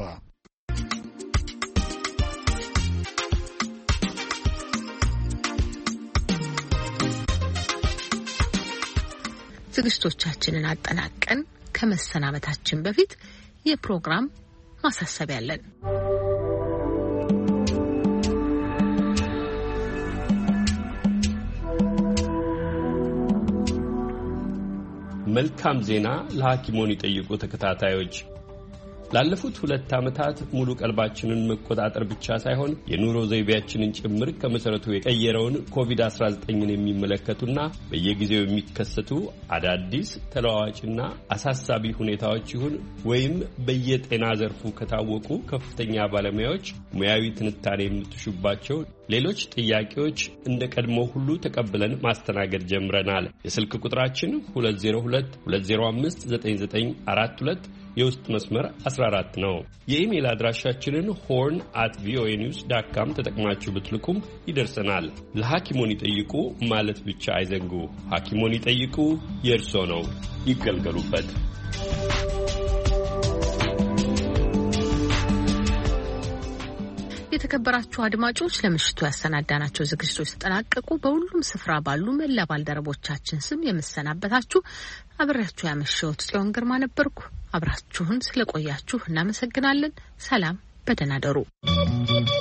ዝግጅቶቻችንን አጠናቀን ከመሰናበታችን በፊት የፕሮግራም ማሳሰቢያ አለን። መልካም ዜና ለሐኪሞን ይጠይቁ ተከታታዮች ላለፉት 2 ዓመታት ሙሉ ቀልባችንን መቆጣጠር ብቻ ሳይሆን የኑሮ ዘይቤያችንን ጭምር ከመሰረቱ የቀየረውን ኮቪድ-19ን የሚመለከቱና በየጊዜው የሚከሰቱ አዳዲስ ተለዋዋጭና አሳሳቢ ሁኔታዎች ይሁን ወይም በየጤና ዘርፉ ከታወቁ ከፍተኛ ባለሙያዎች ሙያዊ ትንታኔ የምትሹባቸው ሌሎች ጥያቄዎች እንደ ቀድሞ ሁሉ ተቀብለን ማስተናገድ ጀምረናል። የስልክ ቁጥራችን 2022059942 የውስጥ መስመር 14 ነው። የኢሜል አድራሻችንን horn@voanews.com ተጠቅማችሁ ብትልኩም ይደርሰናል። ለሐኪሞን ይጠይቁ ማለት ብቻ አይዘንጉ። ሐኪሞን ይጠይቁ የእርሶ ነው፣ ይገልገሉበት። የተከበራችሁ አድማጮች ለምሽቱ ያሰናዳናቸው ዝግጅቶች ተጠናቀቁ። በሁሉም ስፍራ ባሉ መላ ባልደረቦቻችን ስም የምሰናበታችሁ አብሬያችሁ ያመሸሁት ጽዮን ግርማ ነበርኩ። አብራችሁን ስለቆያችሁ እናመሰግናለን። ሰላም፣ በደህና ደሩ።